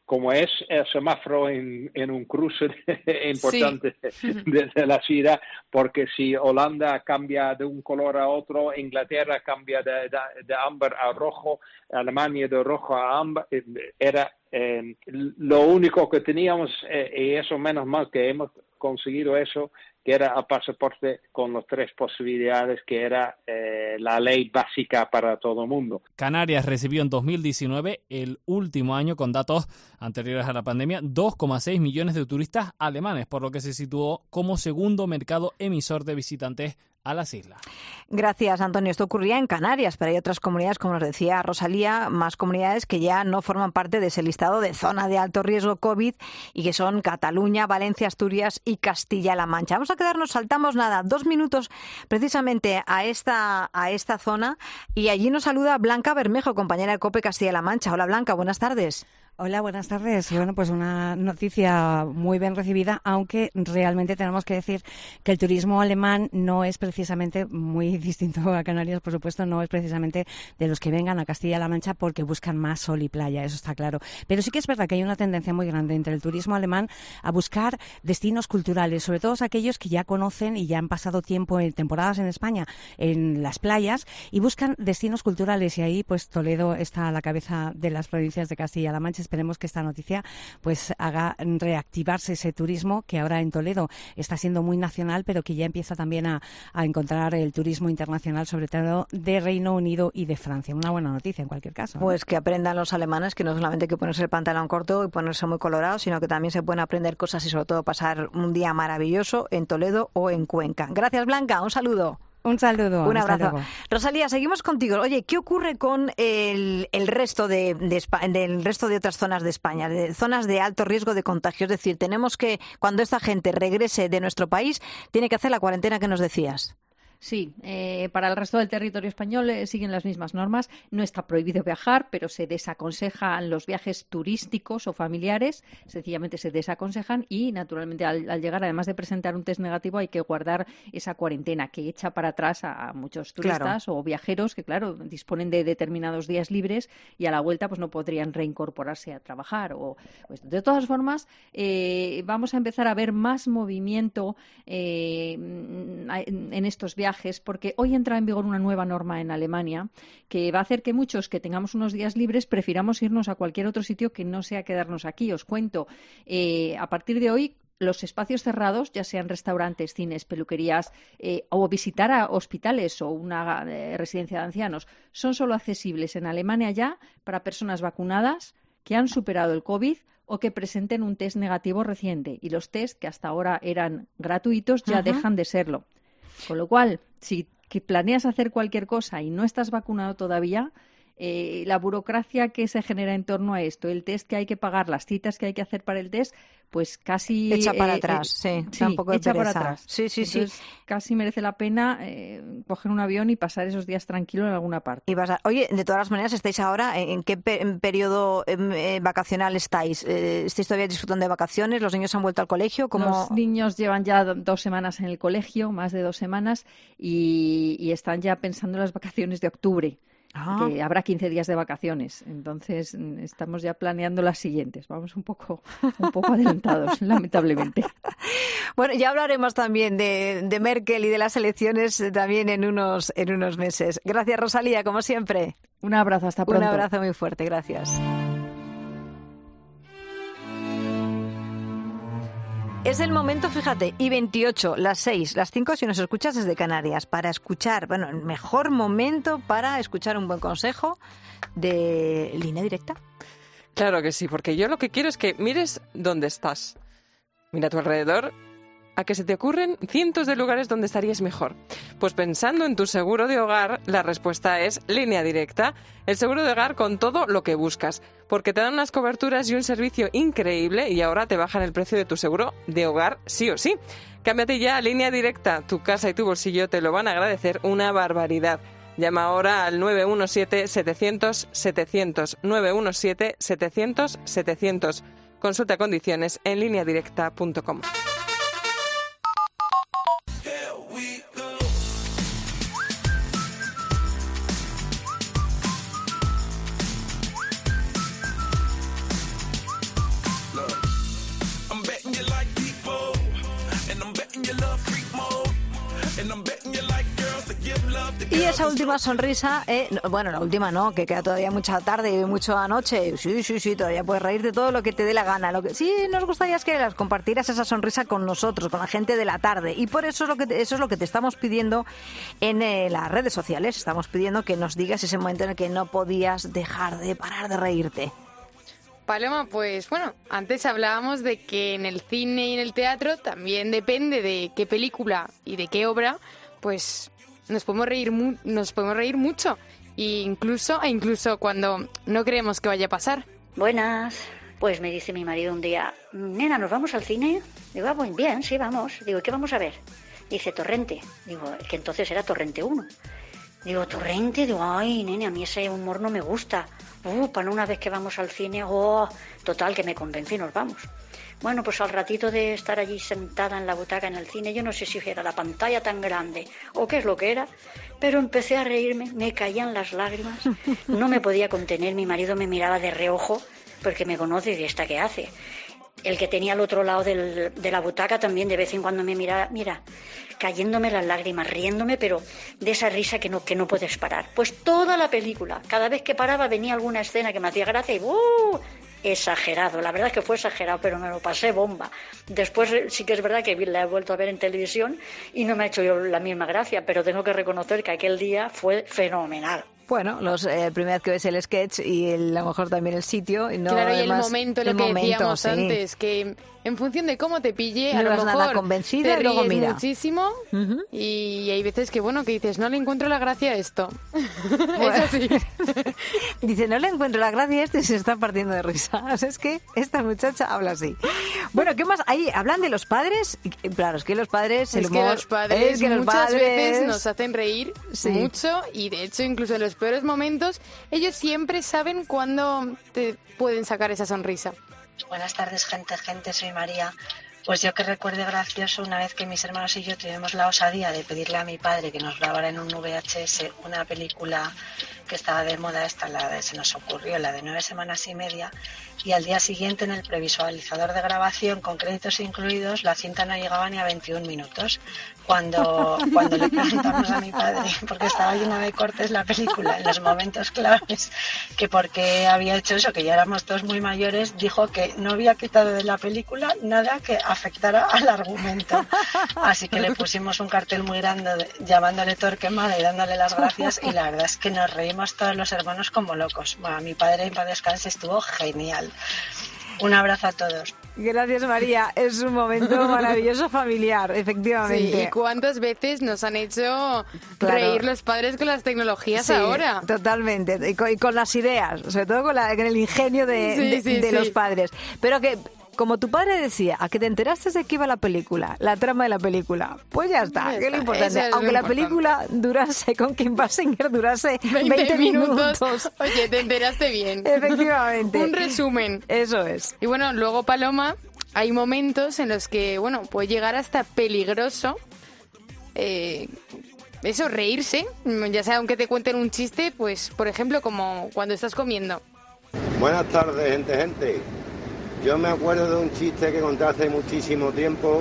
S13: como es el semáforo en, en un cruce de, importante
S14: sí.
S13: de, de la ciudad, porque si Holanda cambia de un color a otro, Inglaterra cambia de, de, de ámbar a rojo, Alemania de rojo a ámbar, era eh, lo único que teníamos, eh, y eso menos mal que hemos conseguido eso, que era el pasaporte con las tres posibilidades, que era eh, la ley básica para todo el mundo.
S12: Canarias recibió en dos mil diecinueve, el último año con datos anteriores a la pandemia, dos coma seis millones de turistas alemanes, por lo que se situó como segundo mercado emisor de visitantes a las islas.
S1: Gracias, Antonio. Esto ocurría en Canarias, pero hay otras comunidades, como nos decía Rosalía, más comunidades que ya no forman parte de ese listado de zona de alto riesgo COVID y que son Cataluña, Valencia, Asturias y Castilla-La Mancha. Vamos a quedarnos, saltamos nada, dos minutos precisamente a esta, a esta zona y allí nos saluda Blanca Bermejo, compañera de COPE Castilla-La Mancha. Hola, Blanca, buenas tardes.
S15: Hola, buenas tardes. Bueno, pues una noticia muy bien recibida, aunque realmente tenemos que decir que el turismo alemán no es precisamente, muy distinto a Canarias, por supuesto, no es precisamente de los que vengan a Castilla-La Mancha porque buscan más sol y playa, eso está claro. Pero sí que es verdad que hay una tendencia muy grande entre el turismo alemán a buscar destinos culturales, sobre todo aquellos que ya conocen y ya han pasado tiempo en temporadas en España, en las playas, y buscan destinos culturales. Y ahí, pues, Toledo está a la cabeza de las provincias de Castilla-La Mancha. Esperemos que esta noticia pues haga reactivarse ese turismo que ahora en Toledo está siendo muy nacional, pero que ya empieza también a, a encontrar el turismo internacional, sobre todo de Reino Unido y de Francia. Una buena noticia en cualquier caso, ¿no?
S1: Pues que aprendan los alemanes que no solamente hay que ponerse el pantalón corto y ponerse muy colorado, sino que también se pueden aprender cosas y sobre todo pasar un día maravilloso en Toledo o en Cuenca. Gracias, Blanca. Un saludo.
S15: Un saludo.
S1: Un abrazo. Rosalía, seguimos contigo. Oye, ¿qué ocurre con el, el resto de, de España, del resto de otras zonas de España, de zonas de alto riesgo de contagio? Es decir, tenemos que, cuando esta gente regrese de nuestro país, tiene que hacer la cuarentena que nos decías.
S11: Sí, eh, para el resto del territorio español eh, siguen las mismas normas. No está prohibido viajar, pero se desaconsejan los viajes turísticos o familiares. Sencillamente se desaconsejan y, naturalmente, al, al llegar, además de presentar un test negativo, hay que guardar esa cuarentena que echa para atrás a, a muchos turistas claro. o viajeros que, claro, disponen de determinados días libres y a la vuelta pues no podrían reincorporarse a trabajar. O, pues, de todas formas, eh, vamos a empezar a ver más movimiento eh, en estos viajes, porque hoy entra en vigor una nueva norma en Alemania que va a hacer que muchos que tengamos unos días libres prefiramos irnos a cualquier otro sitio que no sea quedarnos aquí. Os cuento, eh, a partir de hoy los espacios cerrados, ya sean restaurantes, cines, peluquerías eh, o visitar a hospitales o una eh, residencia de ancianos, son solo accesibles en Alemania ya para personas vacunadas que han superado el COVID o que presenten un test negativo reciente. Y los test que hasta ahora eran gratuitos ya uh-huh. dejan de serlo. Con lo cual, si que planeas hacer cualquier cosa y no estás vacunado todavía, eh, la burocracia que se genera en torno a esto, el test que hay que pagar, las citas que hay que hacer para el test, pues casi...
S1: Echa para
S11: eh,
S1: atrás,
S11: eh,
S1: sí,
S11: sí,
S1: un poco de
S11: echa
S1: pereza.
S11: para atrás.
S1: Sí, sí,
S11: Entonces,
S1: sí.
S11: Casi merece la pena eh, coger un avión y pasar esos días tranquilo en alguna parte.
S1: Y vas a... Oye, de todas las maneras, ¿estáis ahora en qué pe- en periodo eh, vacacional estáis? Eh, ¿Estáis todavía disfrutando de vacaciones? ¿Los niños han vuelto al colegio? ¿Cómo...
S11: Los niños llevan ya dos semanas en el colegio, más de dos semanas, y, y están ya pensando en las vacaciones de octubre. Ah. Que habrá quince días de vacaciones, entonces estamos ya planeando las siguientes. Vamos un poco, un poco adelantados, lamentablemente.
S1: Bueno, ya hablaremos también de, de Merkel y de las elecciones también en unos, en unos meses. Gracias, Rosalía, como siempre.
S11: Un abrazo, hasta pronto.
S1: Un abrazo muy fuerte, gracias. Es el momento, fíjate, y veintiocho, las seis, las cinco si nos escuchas desde Canarias, para escuchar, bueno, el mejor momento para escuchar un buen consejo de Línea Directa.
S16: Claro que sí, porque yo lo que quiero es que mires dónde estás. Mira a tu alrededor, a que se te ocurren cientos de lugares donde estarías mejor. Pues pensando en tu seguro de hogar, la respuesta es Línea Directa, el seguro de hogar con todo lo que buscas, porque te dan unas coberturas y un servicio increíble y ahora te bajan el precio de tu seguro de hogar sí o sí. Cámbiate ya a Línea Directa, tu casa y tu bolsillo te lo van a agradecer una barbaridad. Llama ahora al nueve uno siete, setecientos, setecientos, nueve uno siete, setecientos, setecientos. Consulta condiciones en línea directa punto com.
S1: Y esa última sonrisa, eh, no, bueno, la última no, que queda todavía mucha tarde y mucho anoche. Sí, sí, sí, todavía puedes reírte todo lo que te dé la gana. Lo que sí nos gustaría es que las compartieras esa sonrisa con nosotros, con la gente de la tarde. Y por eso es lo que te, eso es lo que te estamos pidiendo en eh, las redes sociales. Estamos pidiendo que nos digas ese momento en el que no podías dejar de parar de reírte.
S14: Paloma, pues bueno, antes hablábamos de que en el cine y en el teatro también depende de qué película y de qué obra, pues nos podemos reír mu- nos podemos reír mucho, e incluso e incluso cuando no creemos que vaya a pasar.
S17: Buenas, pues me dice mi marido un día, nena, ¿nos vamos al cine? Digo, ah, muy bien, sí, vamos. Digo, ¿qué vamos a ver? Dice, Torrente. Digo, que entonces era Torrente uno. Digo, Torrente, digo, ay, nene, a mí ese humor no me gusta. Uh, para una vez que vamos al cine, oh, total, que me convencí y nos vamos. Bueno, pues al ratito de estar allí sentada en la butaca en el cine, yo no sé si era la pantalla tan grande o qué es lo que era, pero empecé a reírme, me caían las lágrimas, no me podía contener, mi marido me miraba de reojo, porque me conoce y de esta que hace. El que tenía al otro lado del, de la butaca también de vez en cuando me miraba, mira, cayéndome las lágrimas, riéndome, pero de esa risa que no, que no puedes parar. Pues toda la película, cada vez que paraba venía alguna escena que me hacía gracia y ¡uh! Exagerado, la verdad es que fue exagerado, pero me lo pasé bomba. Después sí que es verdad que la he vuelto a ver en televisión y no me ha hecho yo la misma gracia, pero tengo que reconocer que aquel día fue fenomenal.
S1: Bueno, los eh, primera vez que ves el sketch y el, a lo mejor también el sitio. Y no,
S14: claro, y
S1: además,
S14: el momento, lo
S1: el
S14: que
S1: momento,
S14: decíamos
S1: sí.
S14: antes, que en función de cómo te pille,
S1: no
S14: a lo
S1: vas
S14: mejor
S1: nada convencida,
S14: te
S1: y luego
S14: ríes
S1: mira.
S14: muchísimo uh-huh. y hay veces que, bueno, que dices, no le encuentro la gracia a esto.
S1: Bueno. Es así. Dice, no le encuentro la gracia a esto y se está partiendo de risa. O sea, es que esta muchacha habla así. Bueno, ¿qué más? Ahí hablan de los padres. Claro, es que los padres, el
S14: es
S1: humor,
S14: que los padres
S1: es que los
S14: muchas
S1: padres...
S14: veces nos hacen reír
S1: sí.
S14: mucho y de hecho incluso en los peores momentos ellos siempre saben cuándo te pueden sacar esa sonrisa.
S18: Buenas tardes, gente, gente, soy María. Pues yo que recuerde gracioso una vez que mis hermanos y yo tuvimos la osadía de pedirle a mi padre que nos grabara en un V H S una película que estaba de moda, esta la de, se nos ocurrió, la de nueve semanas y media, y al día siguiente en el previsualizador de grabación con créditos incluidos la cinta no llegaba ni a veintiún minutos. Cuando, cuando le preguntamos a mi padre, porque estaba llena de cortes la película en los momentos claves, que por qué había hecho eso, que ya éramos todos muy mayores, dijo que no había quitado de la película nada que afectara al argumento. Así que le pusimos un cartel muy grande de, llamándole Torquemada y dándole las gracias, y la verdad es que nos reímos todos los hermanos como locos. Bueno, mi padre en paz descanse estuvo genial. Un abrazo a todos.
S1: Gracias, María. Es un momento maravilloso familiar, efectivamente.
S14: Sí, ¿y cuántas veces nos han hecho
S1: claro.
S14: reír los padres con las tecnologías
S1: sí,
S14: ahora?
S1: Totalmente. Y con, y con las ideas, sobre todo con, la, con el ingenio de,
S14: sí,
S1: de,
S14: sí,
S1: de
S14: sí.
S1: los padres. Pero que... Como tu padre decía, a que te enteraste de que iba la película, la trama de la película, pues ya está, ya que es lo importante.
S14: Es
S1: Aunque
S14: lo
S1: la
S14: importante.
S1: película durase, con Kim Basinger durase
S14: veinte,
S1: veinte minutos.
S14: minutos. Oye, te enteraste bien.
S1: Efectivamente.
S14: Un resumen.
S1: Eso es.
S14: Y bueno, luego, Paloma, hay momentos en los que, bueno, puede llegar hasta peligroso eh, eso, reírse, ya sea aunque te cuenten un chiste, pues, por ejemplo, como cuando estás comiendo.
S19: Buenas tardes, gente, gente. Yo me acuerdo de un chiste que conté hace muchísimo tiempo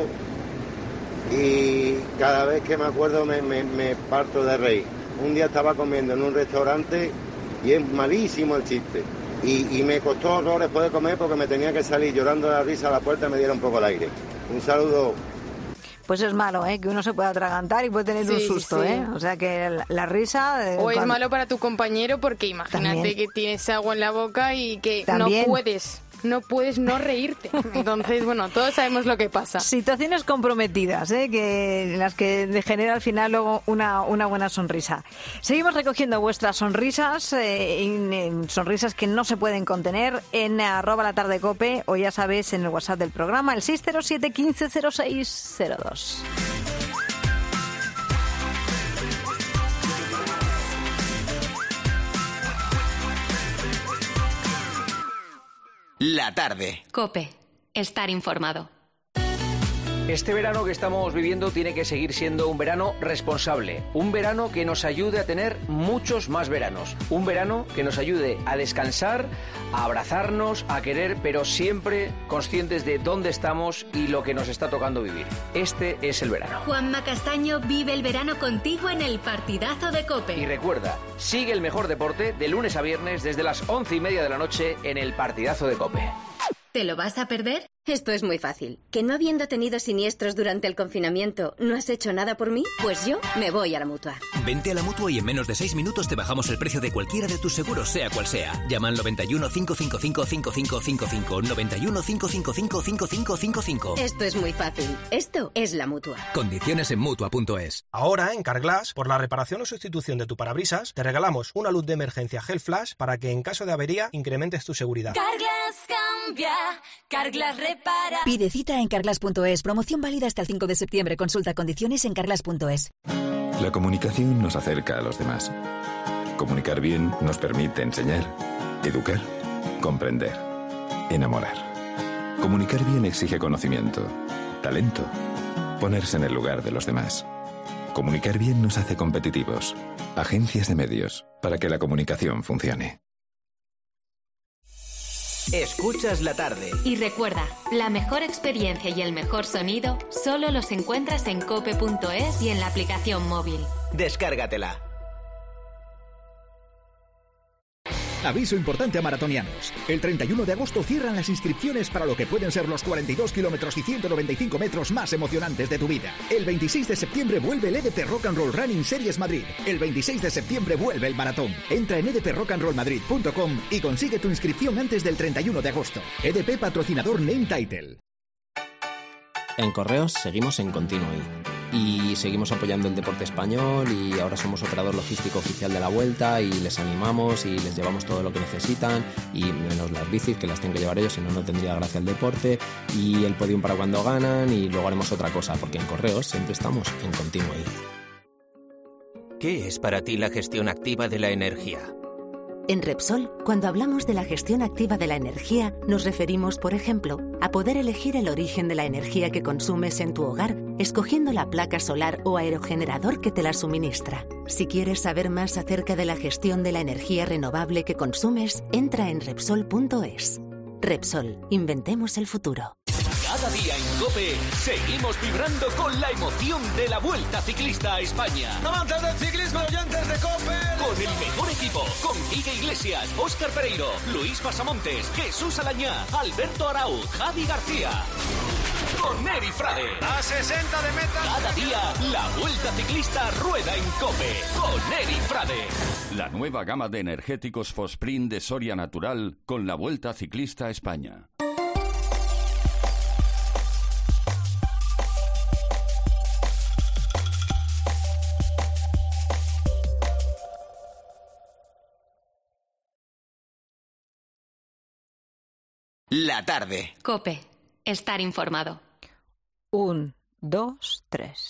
S19: y cada vez que me acuerdo me, me, me parto de reír. Un día estaba comiendo en un restaurante y es malísimo el chiste. Y, y me costó horrores poder comer porque me tenía que salir llorando de la risa a la puerta y me diera un poco el aire. Un saludo.
S1: Pues es malo, ¿eh? Que uno se pueda atragantar y puede tener
S14: sí,
S1: un susto,
S14: sí.
S1: ¿eh? O sea que la, la risa... Eh,
S14: o es
S1: cuando...
S14: malo para tu compañero porque imagínate También. que tienes agua en la boca y que
S1: También.
S14: no puedes... no puedes no reírte. Entonces, bueno, todos sabemos lo que pasa.
S1: Situaciones comprometidas, ¿eh? Que, en las que degenera al final luego una, una buena sonrisa. Seguimos recogiendo vuestras sonrisas, eh, en, en sonrisas que no se pueden contener, en arroba la tarde cope, o ya sabes, en el WhatsApp del programa, el seis cero siete, quince, cero seis cero dos.
S2: La tarde.
S3: COPE. Estar informado.
S20: Este verano que estamos viviendo tiene que seguir siendo un verano responsable, un verano que nos ayude a tener muchos más veranos, un verano que nos ayude a descansar, a abrazarnos, a querer, pero siempre conscientes de dónde estamos y lo que nos está tocando vivir. Este es el verano.
S21: Juanma Castaño vive el verano contigo en el Partidazo de COPE.
S20: Y recuerda, sigue el mejor deporte de lunes a viernes desde las once y media de la noche en el Partidazo de COPE.
S21: ¿Te lo vas a perder? Esto es muy fácil. ¿Que no habiendo tenido siniestros durante el confinamiento no has hecho nada por mí? Pues yo me voy a la Mutua.
S22: Vente a la Mutua y en menos de seis minutos te bajamos el precio de cualquiera de tus seguros, sea cual sea. Llama al noventa y uno, cinco cinco cinco, cinco cinco cinco cinco, noventa y uno, cinco cinco cinco, cinco cinco cinco cinco.
S21: Esto es muy fácil. Esto es la Mutua.
S22: Condiciones en Mutua punto es.
S23: Ahora, en Carglass, por la reparación o sustitución de tu parabrisas, te regalamos una luz de emergencia Gel Flash para que en caso de avería incrementes tu seguridad.
S21: Carglass cambia, Carglass repara.
S24: Pide cita en carglass punto es. Promoción válida hasta el cinco de septiembre. Consulta condiciones en carglass punto es.
S25: La comunicación nos acerca a los demás. Comunicar bien nos permite enseñar, educar, comprender, enamorar. Comunicar bien exige conocimiento, talento, ponerse en el lugar de los demás. Comunicar bien nos hace competitivos. Agencias de medios, para que la comunicación funcione.
S2: Escuchas la tarde.
S3: Y recuerda, la mejor experiencia y el mejor sonido solo los encuentras en cope punto es y en la aplicación móvil.
S2: Descárgatela.
S26: Aviso importante a maratonianos. El treinta y uno de agosto cierran las inscripciones para lo que pueden ser los cuarenta y dos kilómetros y ciento noventa y cinco metros más emocionantes de tu vida. El veintiséis de septiembre vuelve el E D P Rock and Roll Running Series Madrid. El veintiséis de septiembre vuelve el maratón. Entra en e d p rock and roll madrid punto com y consigue tu inscripción antes del treinta y uno de agosto. E D P patrocinador Name Title.
S27: En Correos seguimos en continuo y seguimos apoyando el deporte español y ahora somos operador logístico oficial de la Vuelta y les animamos y les llevamos todo lo que necesitan y menos las bicis que las tienen que llevar ellos, si no no tendría gracia el deporte, y el podium para cuando ganan, y luego haremos otra cosa porque en Correos siempre estamos en continuo.
S2: ¿Qué es para ti la gestión activa de la energía?
S28: En Repsol, cuando hablamos de la gestión activa de la energía, nos referimos, por ejemplo, a poder elegir el origen de la energía que consumes en tu hogar, escogiendo la placa solar o aerogenerador que te la suministra. Si quieres saber más acerca de la gestión de la energía renovable que consumes, entra en Repsol punto es. Repsol, inventemos el futuro.
S29: Cada día en COPE seguimos vibrando con la emoción de la Vuelta Ciclista a España.
S30: Amantes del ciclismo, oyentes de COPE.
S29: Con el mejor equipo, con Quique Iglesias, Óscar Pereiro, Luis Pasamontes, Jesús Alañá, Alberto Arauz, Javi García. Con Eri Frade.
S30: A sesenta de meta.
S29: Cada día la Vuelta Ciclista rueda en COPE con Eri Frade.
S31: La nueva gama de energéticos Fosprint de Soria Natural con la Vuelta Ciclista a España.
S2: La tarde.
S3: COPE. Estar informado.
S1: Un, dos, tres.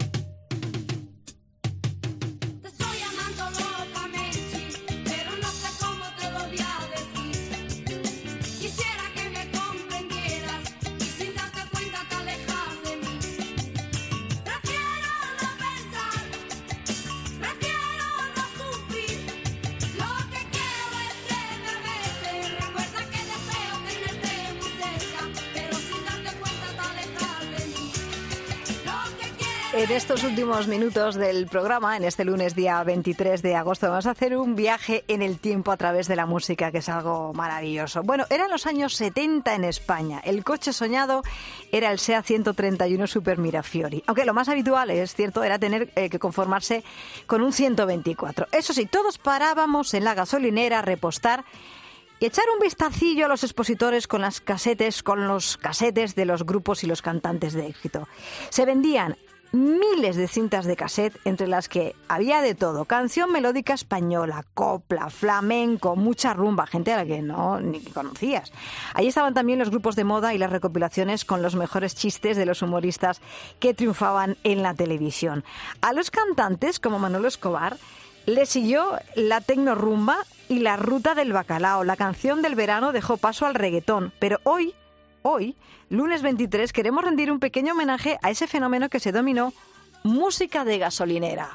S1: En estos últimos minutos del programa, en este lunes día veintitrés de agosto, vamos a hacer un viaje en el tiempo a través de la música, que es algo maravilloso. Bueno, eran los años setenta en España. El coche soñado era el SEAT ciento treinta y uno Super Mirafiori. Aunque lo más habitual, es cierto, era tener eh, que conformarse con un ciento veinticuatro. Eso sí, todos parábamos en la gasolinera a repostar y echar un vistacillo a los expositores con las casetes, con los casetes de los grupos y los cantantes de éxito. Se vendían miles de cintas de cassette, entre las que había de todo: canción melódica española, copla, flamenco, mucha rumba, gente a la que no ni conocías. Allí estaban también los grupos de moda y las recopilaciones con los mejores chistes de los humoristas que triunfaban en la televisión. A los cantantes, como Manolo Escobar, le siguió la tecnorumba y la ruta del bacalao. La canción del verano dejó paso al reggaetón, pero hoy hoy, lunes veintitrés, queremos rendir un pequeño homenaje a ese fenómeno que se denominó música de gasolinera.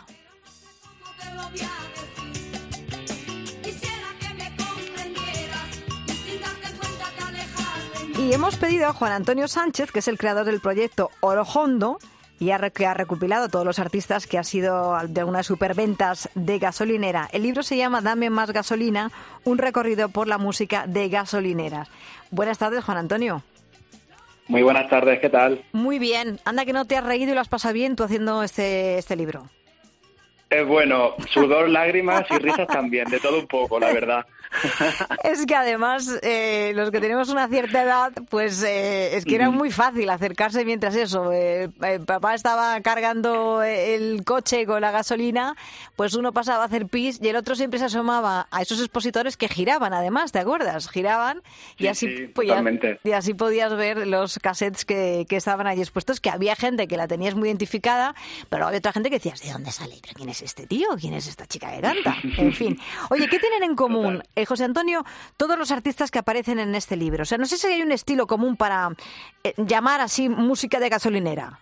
S1: Y hemos pedido a Juan Antonio Sánchez, que es el creador del proyecto Orojondo, y ha, que ha recopilado todos los artistas que ha sido de algunas superventas de gasolinera. El libro se llama Dame más gasolina, un recorrido por la música de gasolineras. Buenas tardes, Juan Antonio.
S4: Muy buenas tardes, ¿qué tal?
S1: Muy bien. Anda que no te has reído y lo has pasado bien tú haciendo este, este libro.
S4: Eh, bueno, sudor, lágrimas y risas también, de todo un poco, la verdad.
S1: Es que además eh, los que tenemos una cierta edad, pues eh, es que era muy fácil acercarse mientras eso, eh, eh, papá estaba cargando el coche con la gasolina, pues uno pasaba a hacer pis y el otro siempre se asomaba a esos expositores que giraban además, ¿te acuerdas? Giraban y, sí, así,
S4: sí,
S1: pues,
S4: totalmente.
S1: y así podías ver los cassettes que, que estaban allí expuestos, que había gente que la tenías muy identificada, pero había otra gente que decías, ¿de dónde sale? ¿Pero quién es este tío? ¿Quién es esta chica que canta? En fin. Oye, ¿qué tienen en común, eh, José Antonio, todos los artistas que aparecen en este libro? O sea, no sé si hay un estilo común para eh, llamar así música de gasolinera.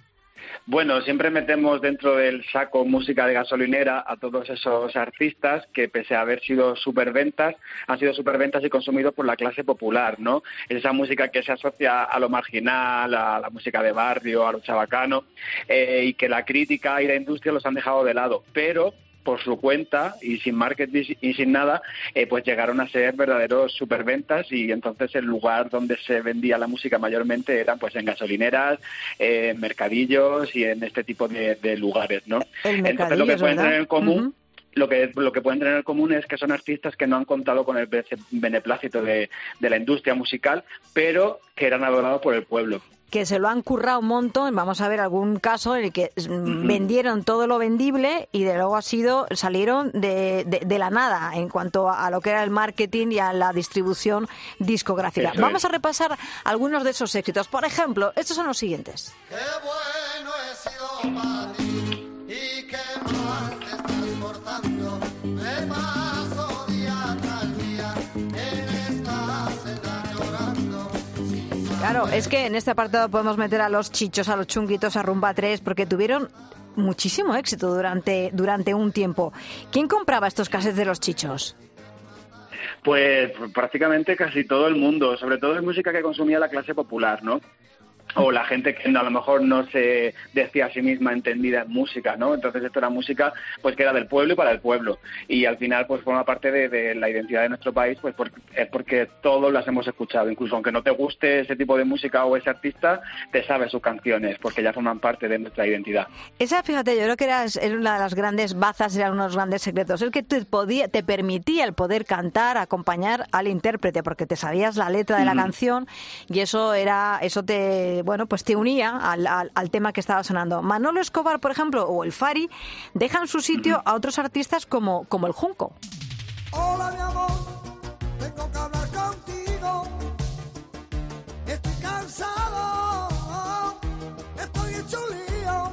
S4: Bueno, siempre metemos dentro del saco música de gasolinera a todos esos artistas que, pese a haber sido superventas, han sido superventas y consumidos por la clase popular, ¿no? Es esa música que se asocia a lo marginal, a la música de barrio, a lo chabacano, eh, y que la crítica y la industria los han dejado de lado, pero por su cuenta y sin marketing y sin nada, eh, pues llegaron a ser verdaderos superventas, y entonces el lugar donde se vendía la música mayormente eran pues en gasolineras, eh, en mercadillos y en este tipo de, de lugares, ¿no? Entonces lo que pueden tener en común uh-huh. Lo que, lo que pueden tener en común es que son artistas que no han contado con el beneplácito de, de la industria musical, pero que eran adorados por el pueblo.
S1: Que se lo han currado un montón. Vamos a ver algún caso en el que uh-huh. vendieron todo lo vendible y de luego ha sido salieron de, de, de la nada en cuanto a lo que era el marketing y a la distribución discográfica. Eso Vamos es. a repasar algunos de esos éxitos. Por ejemplo, estos son los siguientes.
S5: Qué bueno he sido para ti y qué mal te estás portando. Me paso día tras día en esta celda llorando.
S1: Claro, es que en este apartado podemos meter a los Chichos, a los Chunguitos, a Rumba tres, porque tuvieron muchísimo éxito durante, durante un tiempo. ¿Quién compraba estos cassettes de los Chichos?
S4: Pues prácticamente casi todo el mundo, sobre todo es música que consumía la clase popular, ¿no? O la gente que a lo mejor no se decía a sí misma entendida en música, ¿no? Entonces esto era música pues que era del pueblo y para el pueblo, y al final pues forma parte de, de la identidad de nuestro país, pues por, es porque todos las hemos escuchado, incluso aunque no te guste ese tipo de música o ese artista, te sabes sus canciones porque ya forman parte de nuestra identidad.
S1: Esa, fíjate, yo creo que era, era una de las grandes bazas, eran unos grandes secretos, el que te podía, te permitía el poder cantar, acompañar al intérprete, porque te sabías la letra de la uh-huh. canción, y eso era, eso te bueno, pues te unía al, al, al tema que estaba sonando. Manolo Escobar, por ejemplo, o el Fari, dejan su sitio a otros artistas como, como el Junco.
S5: Hola, mi amor, tengo que hablar contigo. Estoy cansado, estoy hecho lío.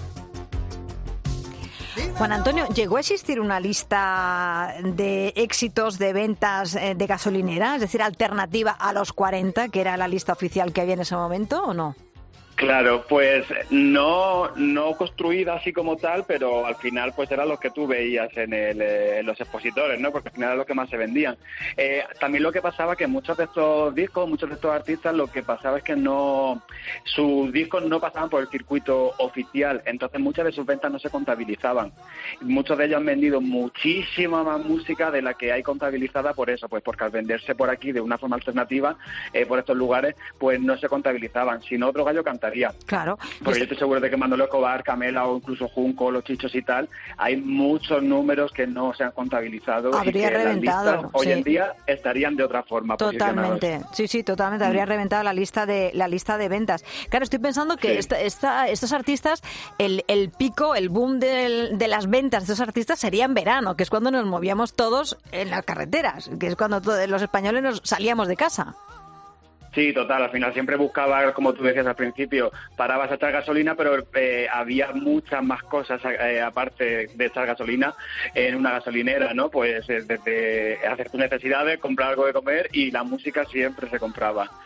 S1: Juan Antonio, ¿llegó a existir una lista de éxitos de ventas de gasolinera, es decir, alternativa a los cuarenta, que era la lista oficial que había en ese momento, o no?
S4: Claro, pues no no construida así como tal, pero al final pues eran los que tú veías en, el, en los expositores, ¿no? Porque al final era lo que más se vendían. Eh, también lo que pasaba que muchos de estos discos, muchos de estos artistas, lo que pasaba es que no sus discos no pasaban por el circuito oficial, entonces muchas de sus ventas no se contabilizaban. Muchos de ellos han vendido muchísima más música de la que hay contabilizada por eso, pues porque al venderse por aquí de una forma alternativa, eh, por estos lugares, pues no se contabilizaban. Si no, otro gallo cantaría.
S1: Claro.
S4: Porque yo estoy seguro de que Manolo Escobar, Camela o incluso Junco, Los Chichos y tal, hay muchos números que no se han contabilizado.
S1: Habría
S4: y que
S1: reventado.
S4: Las listas hoy
S1: sí.
S4: en día estarían de otra forma.
S1: Totalmente. Sí, sí, totalmente. Habría mm. reventado la lista de la lista de ventas. Claro, estoy pensando que sí. esta, esta, estos artistas, el, el pico, el boom de, de las ventas de estos artistas sería en verano, que es cuando nos movíamos todos en las carreteras, que es cuando todos los españoles nos salíamos de casa.
S4: Sí, total, al final siempre buscaba, como tú decías al principio, parabas a echar gasolina, pero eh, había muchas más cosas eh, aparte de echar gasolina en una gasolinera, ¿no? Pues eh, desde hacer tus necesidades, comprar algo de comer, y la música siempre se compraba.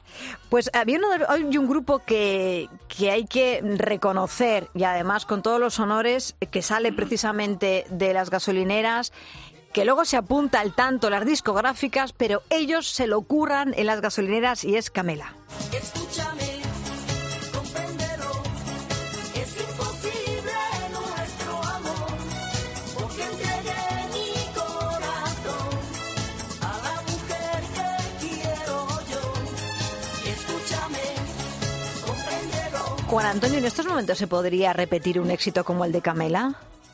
S1: Pues había uno de, hay un grupo que, que hay que reconocer, y además con todos los honores, que sale precisamente de las gasolineras, que luego se apunta al tanto las discográficas, pero ellos se lo curran en las gasolineras, y es Camela.
S5: Escúchame, compréndelo, es imposible nuestro amor, porque entregué mi corazón a la mujer que quiero yo. Escúchame, compréndelo.
S1: Juan Antonio, ¿en estos momentos se podría repetir un éxito como el de Camela?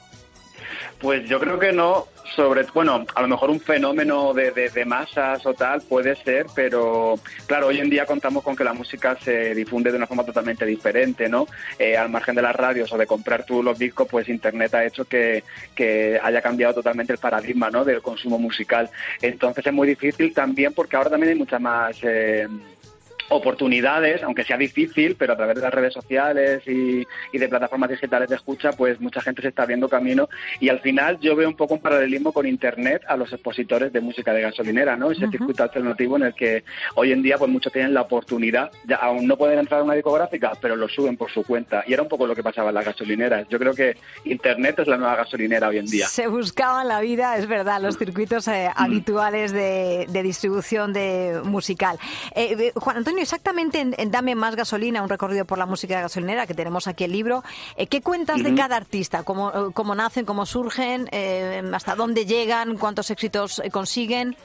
S4: Pues yo creo que no, sobre, bueno, a lo mejor un fenómeno de, de, de masas o tal puede ser, pero claro, hoy en día contamos con que la música se difunde de una forma totalmente diferente, ¿no? Eh, al margen de las radios o de comprar tú los discos, pues Internet ha hecho que, que haya cambiado totalmente el paradigma, ¿no?, del consumo musical. Entonces es muy difícil también porque ahora también hay mucha más... Eh, oportunidades, aunque sea difícil, pero a través de las redes sociales y, y de plataformas digitales de escucha, pues mucha gente se está abriendo camino, y al final yo veo un poco un paralelismo con Internet a los expositores de música de gasolinera, ¿no? Ese uh-huh. circuito alternativo en el que hoy en día pues muchos tienen la oportunidad, ya aún no pueden entrar a una discográfica, pero lo suben por su cuenta, y era un poco lo que pasaba en las gasolineras. Yo creo que Internet es la nueva gasolinera hoy en día.
S1: Se buscaban la vida, es verdad, los circuitos eh, mm. habituales de, de distribución de musical. Eh, Juan Antonio, exactamente en, en Dame Más Gasolina, un recorrido por la música gasolinera, que tenemos aquí el libro, eh, ¿qué cuentas uh-huh. de cada artista? ¿Cómo, cómo nacen, cómo surgen, eh, hasta dónde llegan, cuántos éxitos consiguen?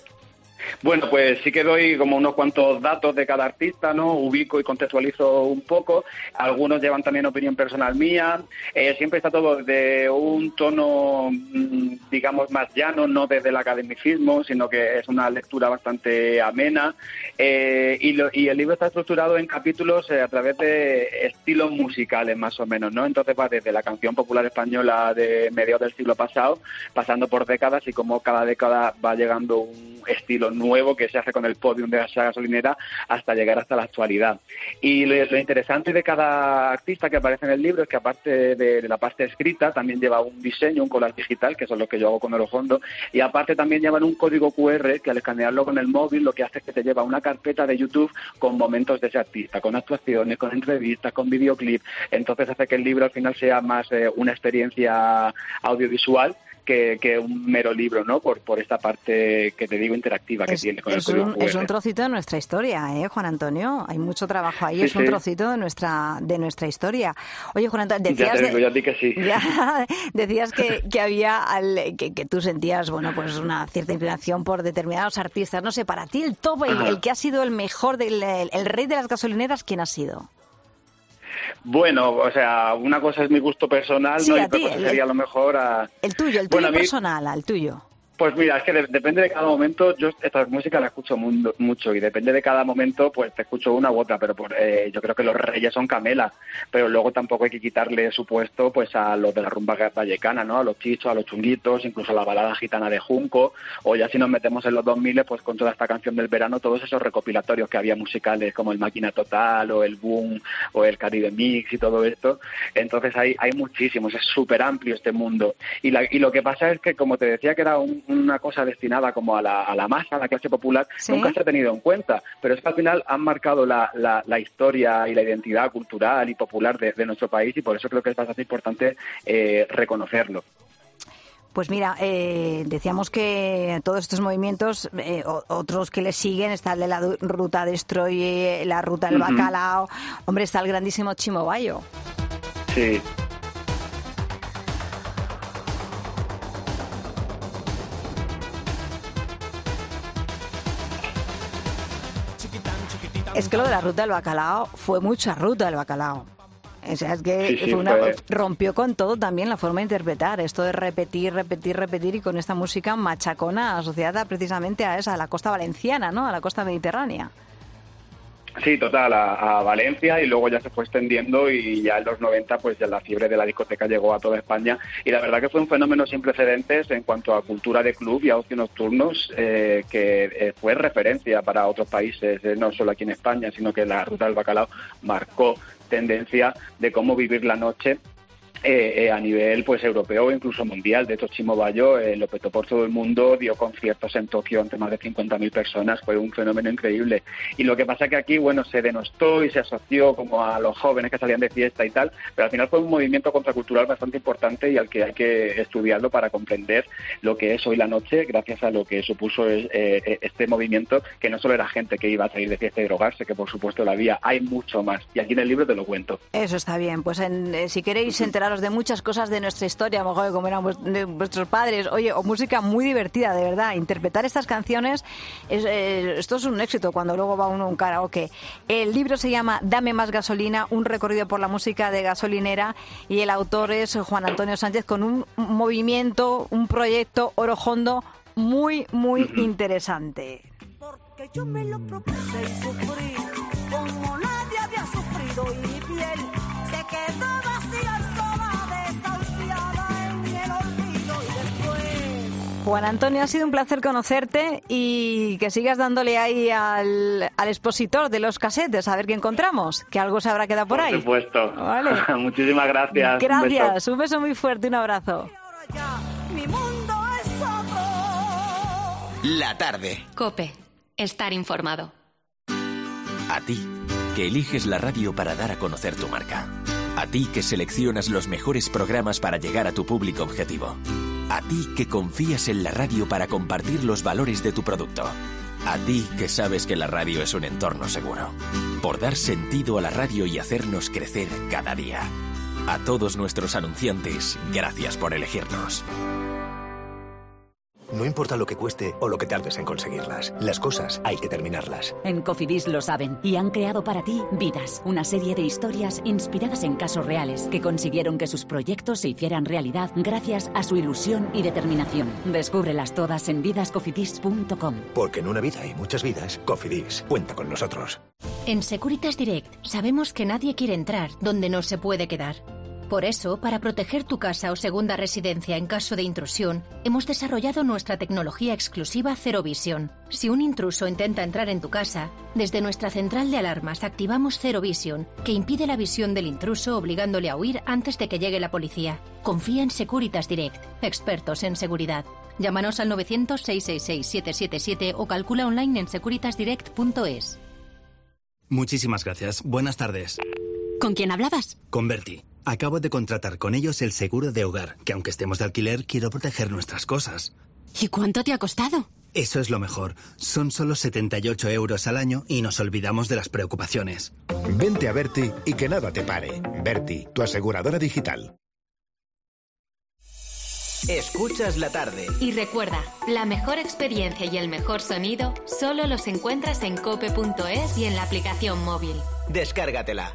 S4: Bueno, pues sí que doy como unos cuantos datos de cada artista, ¿no? Ubico y contextualizo un poco. Algunos llevan también opinión personal mía. Eh, siempre está todo de un tono, digamos, más llano, no desde el academicismo, sino que es una lectura bastante amena. Eh, y, lo, y el libro está estructurado en capítulos eh, a través de estilos musicales, más o menos, ¿no? Entonces va desde la canción popular española de mediados del siglo pasado, pasando por décadas, y como cada década va llegando un estilo nuevo que se hace con el podium de esa gasolinera hasta llegar hasta la actualidad. Y lo, lo interesante de cada artista que aparece en el libro es que, aparte de, de la parte escrita, también lleva un diseño, un collage digital, que eso es lo que yo hago con el Ojondo, y aparte también llevan un código cu erre que, al escanearlo con el móvil, lo que hace es que te lleva una carpeta de YouTube con momentos de ese artista, con actuaciones, con entrevistas, con videoclip. Entonces hace que el libro al final sea más eh, una experiencia audiovisual Que, que un mero libro, ¿no? Por, por esta parte que te digo interactiva que
S1: es,
S4: tiene con
S1: es
S4: el
S1: un, es un trocito de nuestra historia, ¿eh, Juan Antonio? Hay mucho trabajo ahí, sí, es un sí. trocito de nuestra de nuestra historia. Oye, Juan Antonio, decías,
S4: ya te digo,
S1: de,
S4: yo a ti que sí.
S1: ya, decías que, que había al, que, que tú sentías, bueno, pues una cierta inclinación por determinados artistas. No sé, para ti el top, el, el que ha sido el mejor, del, el, el rey de las gasolineras, ¿quién ha sido?
S4: Bueno, o sea, una cosa es mi gusto personal,
S1: sí,
S4: ¿no? Y
S1: a
S4: otra
S1: ti,
S4: cosa
S1: el,
S4: sería a lo mejor a...
S1: El tuyo, el tuyo
S4: bueno,
S1: personal, al tuyo.
S4: Pues mira, es que de, depende de cada momento. Yo esta música la escucho mundo, mucho y depende de cada momento, pues te escucho una u otra, pero por, eh, yo creo que los reyes son Camela, pero luego tampoco hay que quitarle su puesto pues a los de la rumba vallecana, ¿no? A los Chichos, a los Chunguitos, incluso a la balada gitana de Junco, o ya si nos metemos en los dos mil, pues con toda esta canción del verano, todos esos recopilatorios que había musicales como el Máquina Total o el Boom o el Caribe Mix y todo esto. Entonces hay, hay muchísimos, es súper amplio este mundo. Y, la, y lo que pasa es que, como te decía, que era un una cosa destinada como a la, a la masa, a la clase popular, ¿sí? Nunca se ha tenido en cuenta, pero es que al final han marcado la, la, la historia y la identidad cultural y popular de, de nuestro país, y por eso creo que es bastante importante eh, reconocerlo.
S1: Pues mira, eh, decíamos que todos estos movimientos, eh, otros que le siguen, está el de la ruta Destroy, la ruta del uh-huh. Bacalao, hombre, está el grandísimo Chimo Bayo.
S4: Sí.
S1: Es que lo de la ruta del bacalao fue mucha ruta del bacalao. O sea, es que
S4: sí, sí,
S1: fue una,
S4: fue...
S1: rompió con todo también la forma de interpretar. Esto de repetir, repetir, repetir, y con esta música machacona asociada precisamente a esa, a la costa valenciana, ¿no? A la costa mediterránea.
S4: Sí, total, a, a Valencia, y luego ya se fue extendiendo, y ya en los noventa pues ya la fiebre de la discoteca llegó a toda España, y la verdad que fue un fenómeno sin precedentes en cuanto a cultura de club y a ocio nocturnos, eh, que eh, fue referencia para otros países, eh, no solo aquí en España, sino que la ruta del bacalao marcó tendencia de cómo vivir la noche Eh, eh, a nivel pues europeo o incluso mundial. De hecho, Chimo Bayo eh, lo petó por todo el mundo, dio conciertos en Tokio ante más de cincuenta mil personas, fue un fenómeno increíble. Y lo que pasa que aquí, bueno, se denostó y se asoció como a los jóvenes que salían de fiesta y tal, pero al final fue un movimiento contracultural bastante importante y al que hay que estudiarlo para comprender lo que es hoy la noche, gracias a lo que supuso eh, este movimiento, que no solo era gente que iba a salir de fiesta y drogarse, que por supuesto la había, hay mucho más. Y aquí en el libro te lo cuento.
S1: Eso está bien. Pues en, eh, si queréis enterar de muchas cosas de nuestra historia, a lo mejor como eran vuestros padres, oye, o música muy divertida, de verdad. Interpretar estas canciones, es, eh, esto es un éxito cuando luego va uno a un karaoke. El libro se llama Dame más gasolina, un recorrido por la música de Gasolinera, y el autor es Juan Antonio Sánchez, con un movimiento, un proyecto Orojondo muy, muy uh-huh. interesante.
S6: Porque yo me lo propuse y sufrí como nadie había sufrido y mi piel se quedó vacía y sola, desahuciada en el olvido. Y después...
S1: Juan Antonio, ha sido un placer conocerte y que sigas dándole ahí al, al expositor de los casetes a ver qué encontramos, que algo se habrá quedado por, por ahí.
S4: Por supuesto.
S1: Vale.
S4: Muchísimas gracias.
S1: Gracias,
S4: un beso.
S1: un beso muy fuerte, un abrazo.
S6: Mi mundo es otro.
S2: La tarde.
S3: COPE. Estar informado.
S22: A ti, que eliges la radio para dar a conocer tu marca. A ti, que seleccionas los mejores programas para llegar a tu público objetivo. A ti, que confías en la radio para compartir los valores de tu producto. A ti, que sabes que la radio es un entorno seguro. Por dar sentido a la radio y hacernos crecer cada día. A todos nuestros anunciantes, gracias por elegirnos.
S7: No importa lo que cueste o lo que tardes en conseguirlas, las cosas hay que terminarlas.
S24: En Cofidis lo saben y han creado para ti Vidas, una serie de historias inspiradas en casos reales que consiguieron que sus proyectos se hicieran realidad gracias a su ilusión y determinación. Descúbrelas todas en vidas cofidis punto com.
S7: Porque en una vida hay muchas vidas, Cofidis cuenta con nosotros.
S8: En Securitas Direct sabemos que nadie quiere entrar donde no se puede quedar. Por eso, para proteger tu casa o segunda residencia en caso de intrusión, hemos desarrollado nuestra tecnología exclusiva Zero Vision. Si un intruso intenta entrar en tu casa, desde nuestra central de alarmas activamos Zero Vision, que impide la visión del intruso obligándole a huir antes de que llegue la policía. Confía en Securitas Direct, expertos en seguridad. Llámanos al novecientos, seiscientos sesenta y seis, setecientos setenta y siete o calcula online en securitas direct punto es.
S9: Muchísimas gracias. Buenas tardes.
S8: ¿Con quién hablabas?
S9: Con Berti. Acabo de contratar con ellos el seguro de hogar, que aunque estemos de alquiler, quiero proteger nuestras cosas.
S8: ¿Y cuánto te ha costado?
S9: Eso es lo mejor. Son solo setenta y ocho euros al año y nos olvidamos de las preocupaciones.
S10: Vente a Berti y que nada te pare. Berti, tu aseguradora digital.
S2: Escuchas la tarde.
S3: Y recuerda, la mejor experiencia y el mejor sonido solo los encuentras en cope punto es y en la aplicación móvil.
S2: Descárgatela.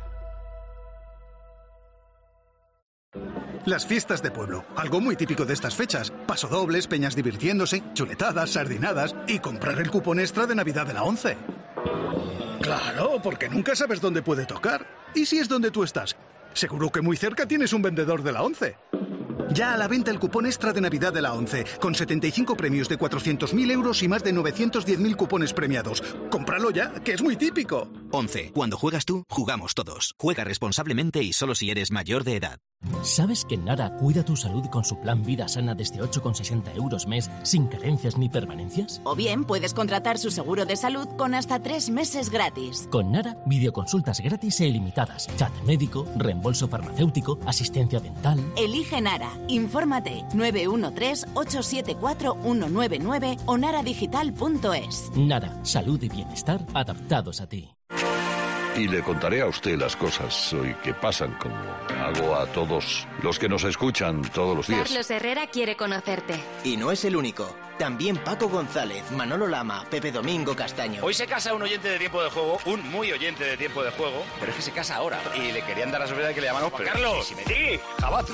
S11: Las fiestas de pueblo, algo muy típico de estas fechas. Pasodobles, peñas divirtiéndose, chuletadas, sardinadas y comprar el cupón extra de Navidad de la once. Claro, porque nunca sabes dónde puede tocar. ¿Y si es donde tú estás? Seguro que muy cerca tienes un vendedor de la once. Ya a la venta el cupón extra de Navidad de la once, con setenta y cinco premios de cuatrocientos mil euros y más de novecientos diez mil cupones premiados. ¡Cómpralo ya, que es muy típico!
S12: once. Cuando juegas tú, jugamos todos. Juega responsablemente y solo si eres mayor de edad.
S13: ¿Sabes que Nara cuida tu salud con su plan Vida Sana desde ocho con sesenta euros mes, sin carencias ni permanencias?
S15: O bien puedes contratar su seguro de salud con hasta tres meses gratis.
S13: Con Nara, videoconsultas gratis e ilimitadas, chat médico, reembolso farmacéutico, asistencia dental...
S15: Elige Nara. Infórmate nueve uno tres, ocho siete cuatro, uno nueve nueve o nara digital punto es.
S13: Nara, salud y bienestar adaptados a ti.
S16: Y le contaré a usted las cosas hoy que pasan, como hago a todos los que nos escuchan todos los días.
S3: Carlos Herrera quiere conocerte.
S2: Y no es el único. También Paco González, Manolo Lama, Pepe Domingo Castaño.
S17: Hoy se casa un oyente de Tiempo de Juego, un muy oyente de Tiempo de Juego, pero es que se casa ahora. Y le querían dar la sorpresa de que le llamaron Juan Carlos. Sí, sí, Jabato.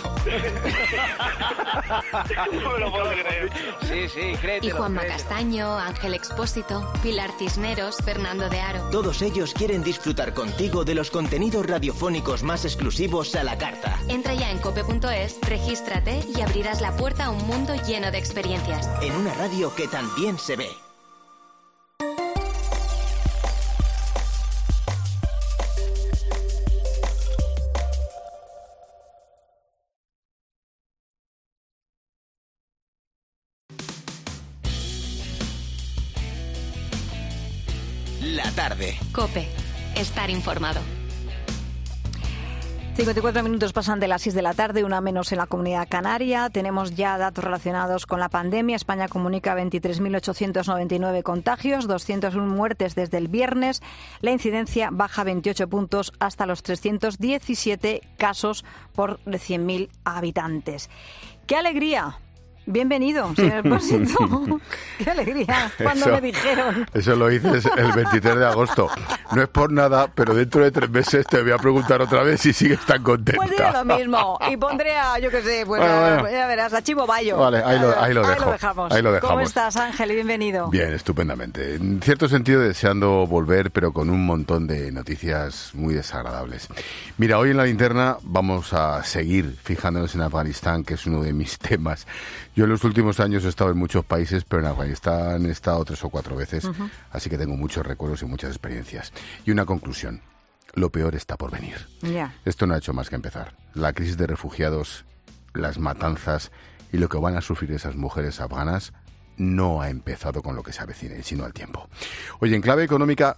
S17: No me lo puedo creer. Sí, sí, créetelo.
S3: Y Juanma
S17: créetelo.
S3: Castaño, Ángel Expósito, Pilar Cisneros, Fernando de Aro.
S2: Todos ellos quieren disfrutar contigo de los contenidos radiofónicos más exclusivos a la carta.
S3: Entra ya en cope punto es, regístrate y abrirás la puerta a un mundo lleno de experiencias.
S2: En una radio que también se ve. La tarde.
S3: COPE. Estar informado.
S1: cincuenta y cuatro minutos pasan de las seis de la tarde, una menos en la Comunidad Canaria. Tenemos ya datos relacionados con la pandemia. España comunica veintitrés mil ochocientos noventa y nueve contagios, doscientas una muertes desde el viernes. La incidencia baja veintiocho puntos hasta los trescientos diecisiete casos por cien mil habitantes. ¡Qué alegría! Bienvenido, señor Expósito. ¡Qué alegría! Cuando
S14: Eso-
S1: me dijeron.
S14: Eso lo dices el veintitrés de agosto. No es por nada, pero dentro de tres meses te voy a preguntar otra vez si sigues tan contenta.
S1: Pues diré lo mismo. Y pondré a, yo qué sé, pues
S14: Bueno,
S1: a-
S14: bueno.
S1: ya verás, a Chivo Bayo.
S14: Vale, ahí lo- ahí lo dejo.
S1: dejamos.
S14: Ahí lo
S1: ¿Cómo
S14: dejamos.
S1: estás, Ángel? Bienvenido.
S14: Bien, estupendamente. En cierto sentido, deseando volver, pero con un montón de noticias muy desagradables. Mira, hoy en la linterna vamos a seguir fijándonos en Afganistán, que es uno de mis temas. Yo en los últimos años he estado en muchos países, pero en Afganistán he estado tres o cuatro veces,
S1: Ujú.
S14: así que tengo muchos recuerdos y muchas experiencias. Y una conclusión, lo peor está por venir.
S1: Ya.
S14: Esto no ha hecho más que empezar. La crisis de refugiados, las matanzas y lo que van a sufrir esas mujeres afganas no ha empezado con lo que se avecina, sino al tiempo. Oye, en clave económica,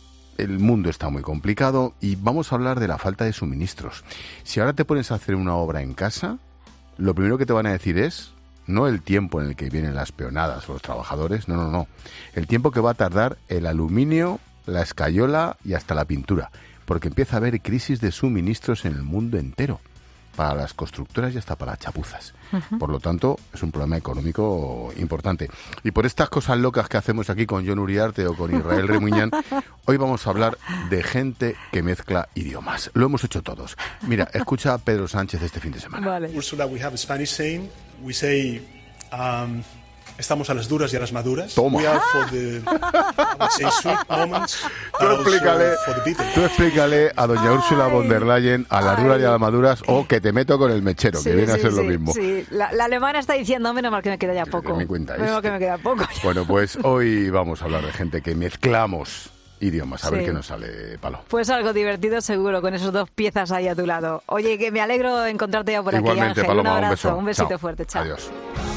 S14: el mundo está muy complicado y vamos a hablar de la falta de suministros. Si ahora te pones a hacer una obra en casa, lo primero que te van a decir es no el tiempo en el que vienen las peonadas o los trabajadores, no, no, no. El tiempo que va a tardar el aluminio, la escayola y hasta la pintura, porque empieza a haber crisis de suministros en el mundo entero, para las constructoras y hasta para las chapuzas.
S18: Ujú.
S14: Por lo tanto, es un problema económico importante. Y por estas cosas locas que hacemos aquí con John Uriarte o con Israel Remuñán, hoy vamos a hablar de gente que mezcla idiomas. Lo hemos hecho todos. Mira, escucha a Pedro Sánchez este fin de semana.
S19: Ursula, we have a Spanish saying. We say, um, estamos a las duras y a las maduras.
S14: Toma.
S19: We are for the, I would say, sweet moments.
S14: Tú
S19: and also
S14: explícale,
S19: for the bitter.
S14: tú explícale a doña Úrsula von der Leyen, a las duras y a las maduras, o que te meto con el mechero,
S1: Sí,
S14: que viene a
S1: sí,
S14: ser lo
S1: sí,
S14: mismo.
S1: sí. La, la alemana está diciendo, menos mal que me queda ya poco.
S14: me cuentáis?
S1: Menos mal que me queda poco.
S14: Bueno, pues hoy vamos a hablar de gente que mezclamos idiomas, a ver
S1: Sí.
S14: qué nos sale, Palo.
S1: Pues algo divertido seguro con esos dos piezas ahí a tu lado. Oye, que me alegro de encontrarte ya por aquí,
S14: Igualmente,
S1: Ángel.
S14: Paloma,
S1: un
S14: un
S1: abrazo,
S14: beso.
S1: un besito
S14: Chao.
S1: fuerte. Chao.
S14: Adiós.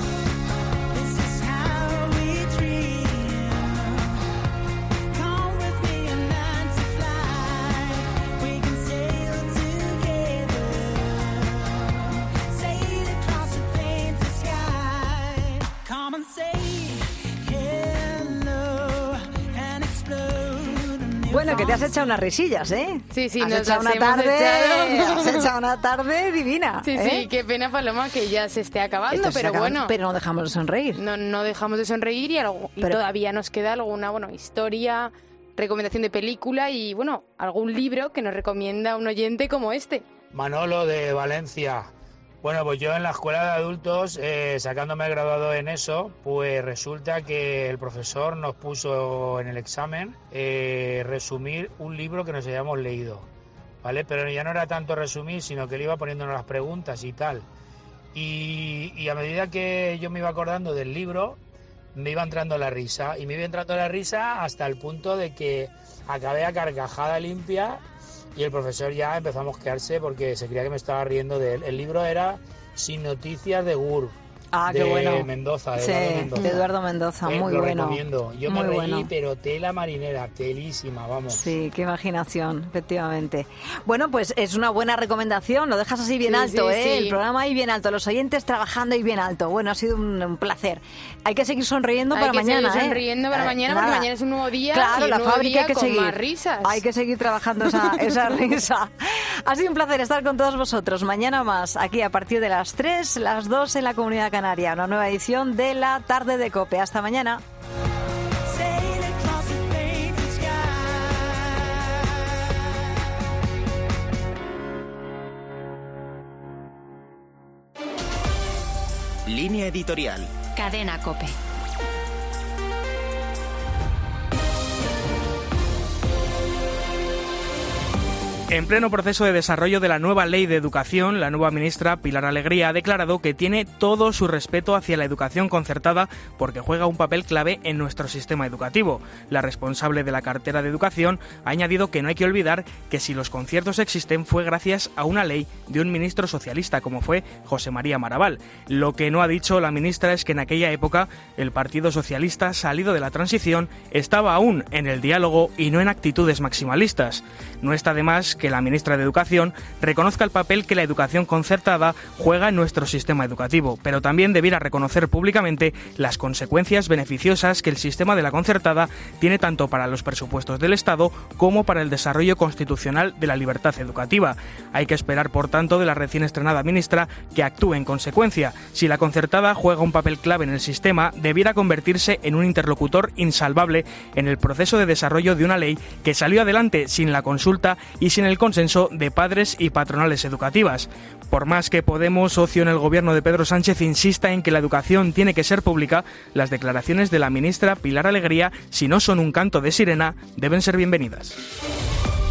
S1: Bueno, que te has echado unas risillas, ¿eh?
S20: Sí, sí,
S1: has
S20: nos
S1: echado
S20: las
S1: una
S20: hemos
S1: tarde,
S20: echado.
S1: has echado una tarde divina.
S20: Sí,
S1: ¿eh?
S20: sí, qué pena, Paloma, que ya se esté acabando,
S1: Esto se
S20: pero
S1: acaba,
S20: bueno.
S1: pero no dejamos de sonreír.
S20: No, no dejamos de sonreír y, algo- y
S1: Pero-
S20: todavía nos queda alguna, bueno, historia, recomendación de película y, bueno, algún libro que nos recomienda un oyente como este.
S21: Manolo de Valencia. Bueno, pues yo en la escuela de adultos, eh, sacándome el graduado en eso, pues resulta que el profesor nos puso en el examen eh, resumir un libro que nos hayamos leído, ¿vale? Pero ya no era tanto resumir, sino que le iba poniéndonos las preguntas y tal. Y, y a medida que yo me iba acordando del libro, me iba entrando la risa. Y me iba entrando la risa hasta el punto de que acabé a carcajada limpia. Y el profesor ya empezó a mosquearse porque se creía que me estaba riendo de él. El libro era Sin noticias de Gur,
S1: Ah,
S21: de
S1: qué bueno.
S21: Mendoza, de
S1: Sí,
S21: Eduardo Mendoza.
S1: de Eduardo Mendoza,
S21: Eh,
S1: muy
S21: lo
S1: bueno.
S21: recomiendo. Yo
S1: Muy
S21: me reí,
S1: bueno.
S21: pero tela marinera, telísima, vamos.
S1: Sí, qué imaginación, efectivamente. Bueno, pues es una buena recomendación, lo dejas así bien
S20: Sí,
S1: alto,
S20: sí,
S1: ¿eh?
S20: sí.
S1: El programa ahí bien alto, los oyentes trabajando ahí bien alto. Bueno, ha sido un, un placer. Hay que seguir sonriendo
S20: Hay
S1: para
S20: que
S1: mañana,
S20: seguir
S1: ¿eh?
S20: sonriendo para
S1: Eh,
S20: mañana, porque
S1: nada.
S20: mañana es un nuevo día.
S1: Claro,
S20: y
S1: la
S20: un nuevo
S1: fábrica
S20: día
S1: hay que
S20: con
S1: seguir.
S20: más risas.
S1: Hay que seguir trabajando esa, esa risa. Ha sido un placer estar con todos vosotros. Mañana más, aquí a partir de las tres, las dos en la Comunidad Canaria. Una nueva edición de la Tarde de COPE. Hasta mañana.
S2: Línea editorial.
S3: Cadena COPE.
S4: En pleno proceso de desarrollo de la nueva Ley de Educación, la nueva ministra Pilar Alegría ha declarado que tiene todo su respeto hacia la educación concertada porque juega un papel clave en nuestro sistema educativo. La responsable de la cartera de Educación ha añadido que no hay que olvidar que si los conciertos existen fue gracias a una ley de un ministro socialista como fue José María Maraval. Lo que no ha dicho la ministra es que en aquella época el Partido Socialista, salido de la transición, estaba aún en el diálogo y no en actitudes maximalistas. No está de más que la ministra de Educación reconozca el papel que la educación concertada juega en nuestro sistema educativo, pero también debiera reconocer públicamente las consecuencias beneficiosas que el sistema de la concertada tiene tanto para los presupuestos del Estado como para el desarrollo constitucional de la libertad educativa. Hay que esperar, por tanto, de la recién estrenada ministra que actúe en consecuencia. Si la concertada juega un papel clave en el sistema, debiera convertirse en un interlocutor insalvable en el proceso de desarrollo de una ley que salió adelante sin la consulta y sin el consenso de padres y patronales educativas. Por más que Podemos, socio en el gobierno de Pedro Sánchez, insista en que la educación tiene que ser pública, las declaraciones de la ministra Pilar Alegría, si no son un canto de sirena, deben ser bienvenidas.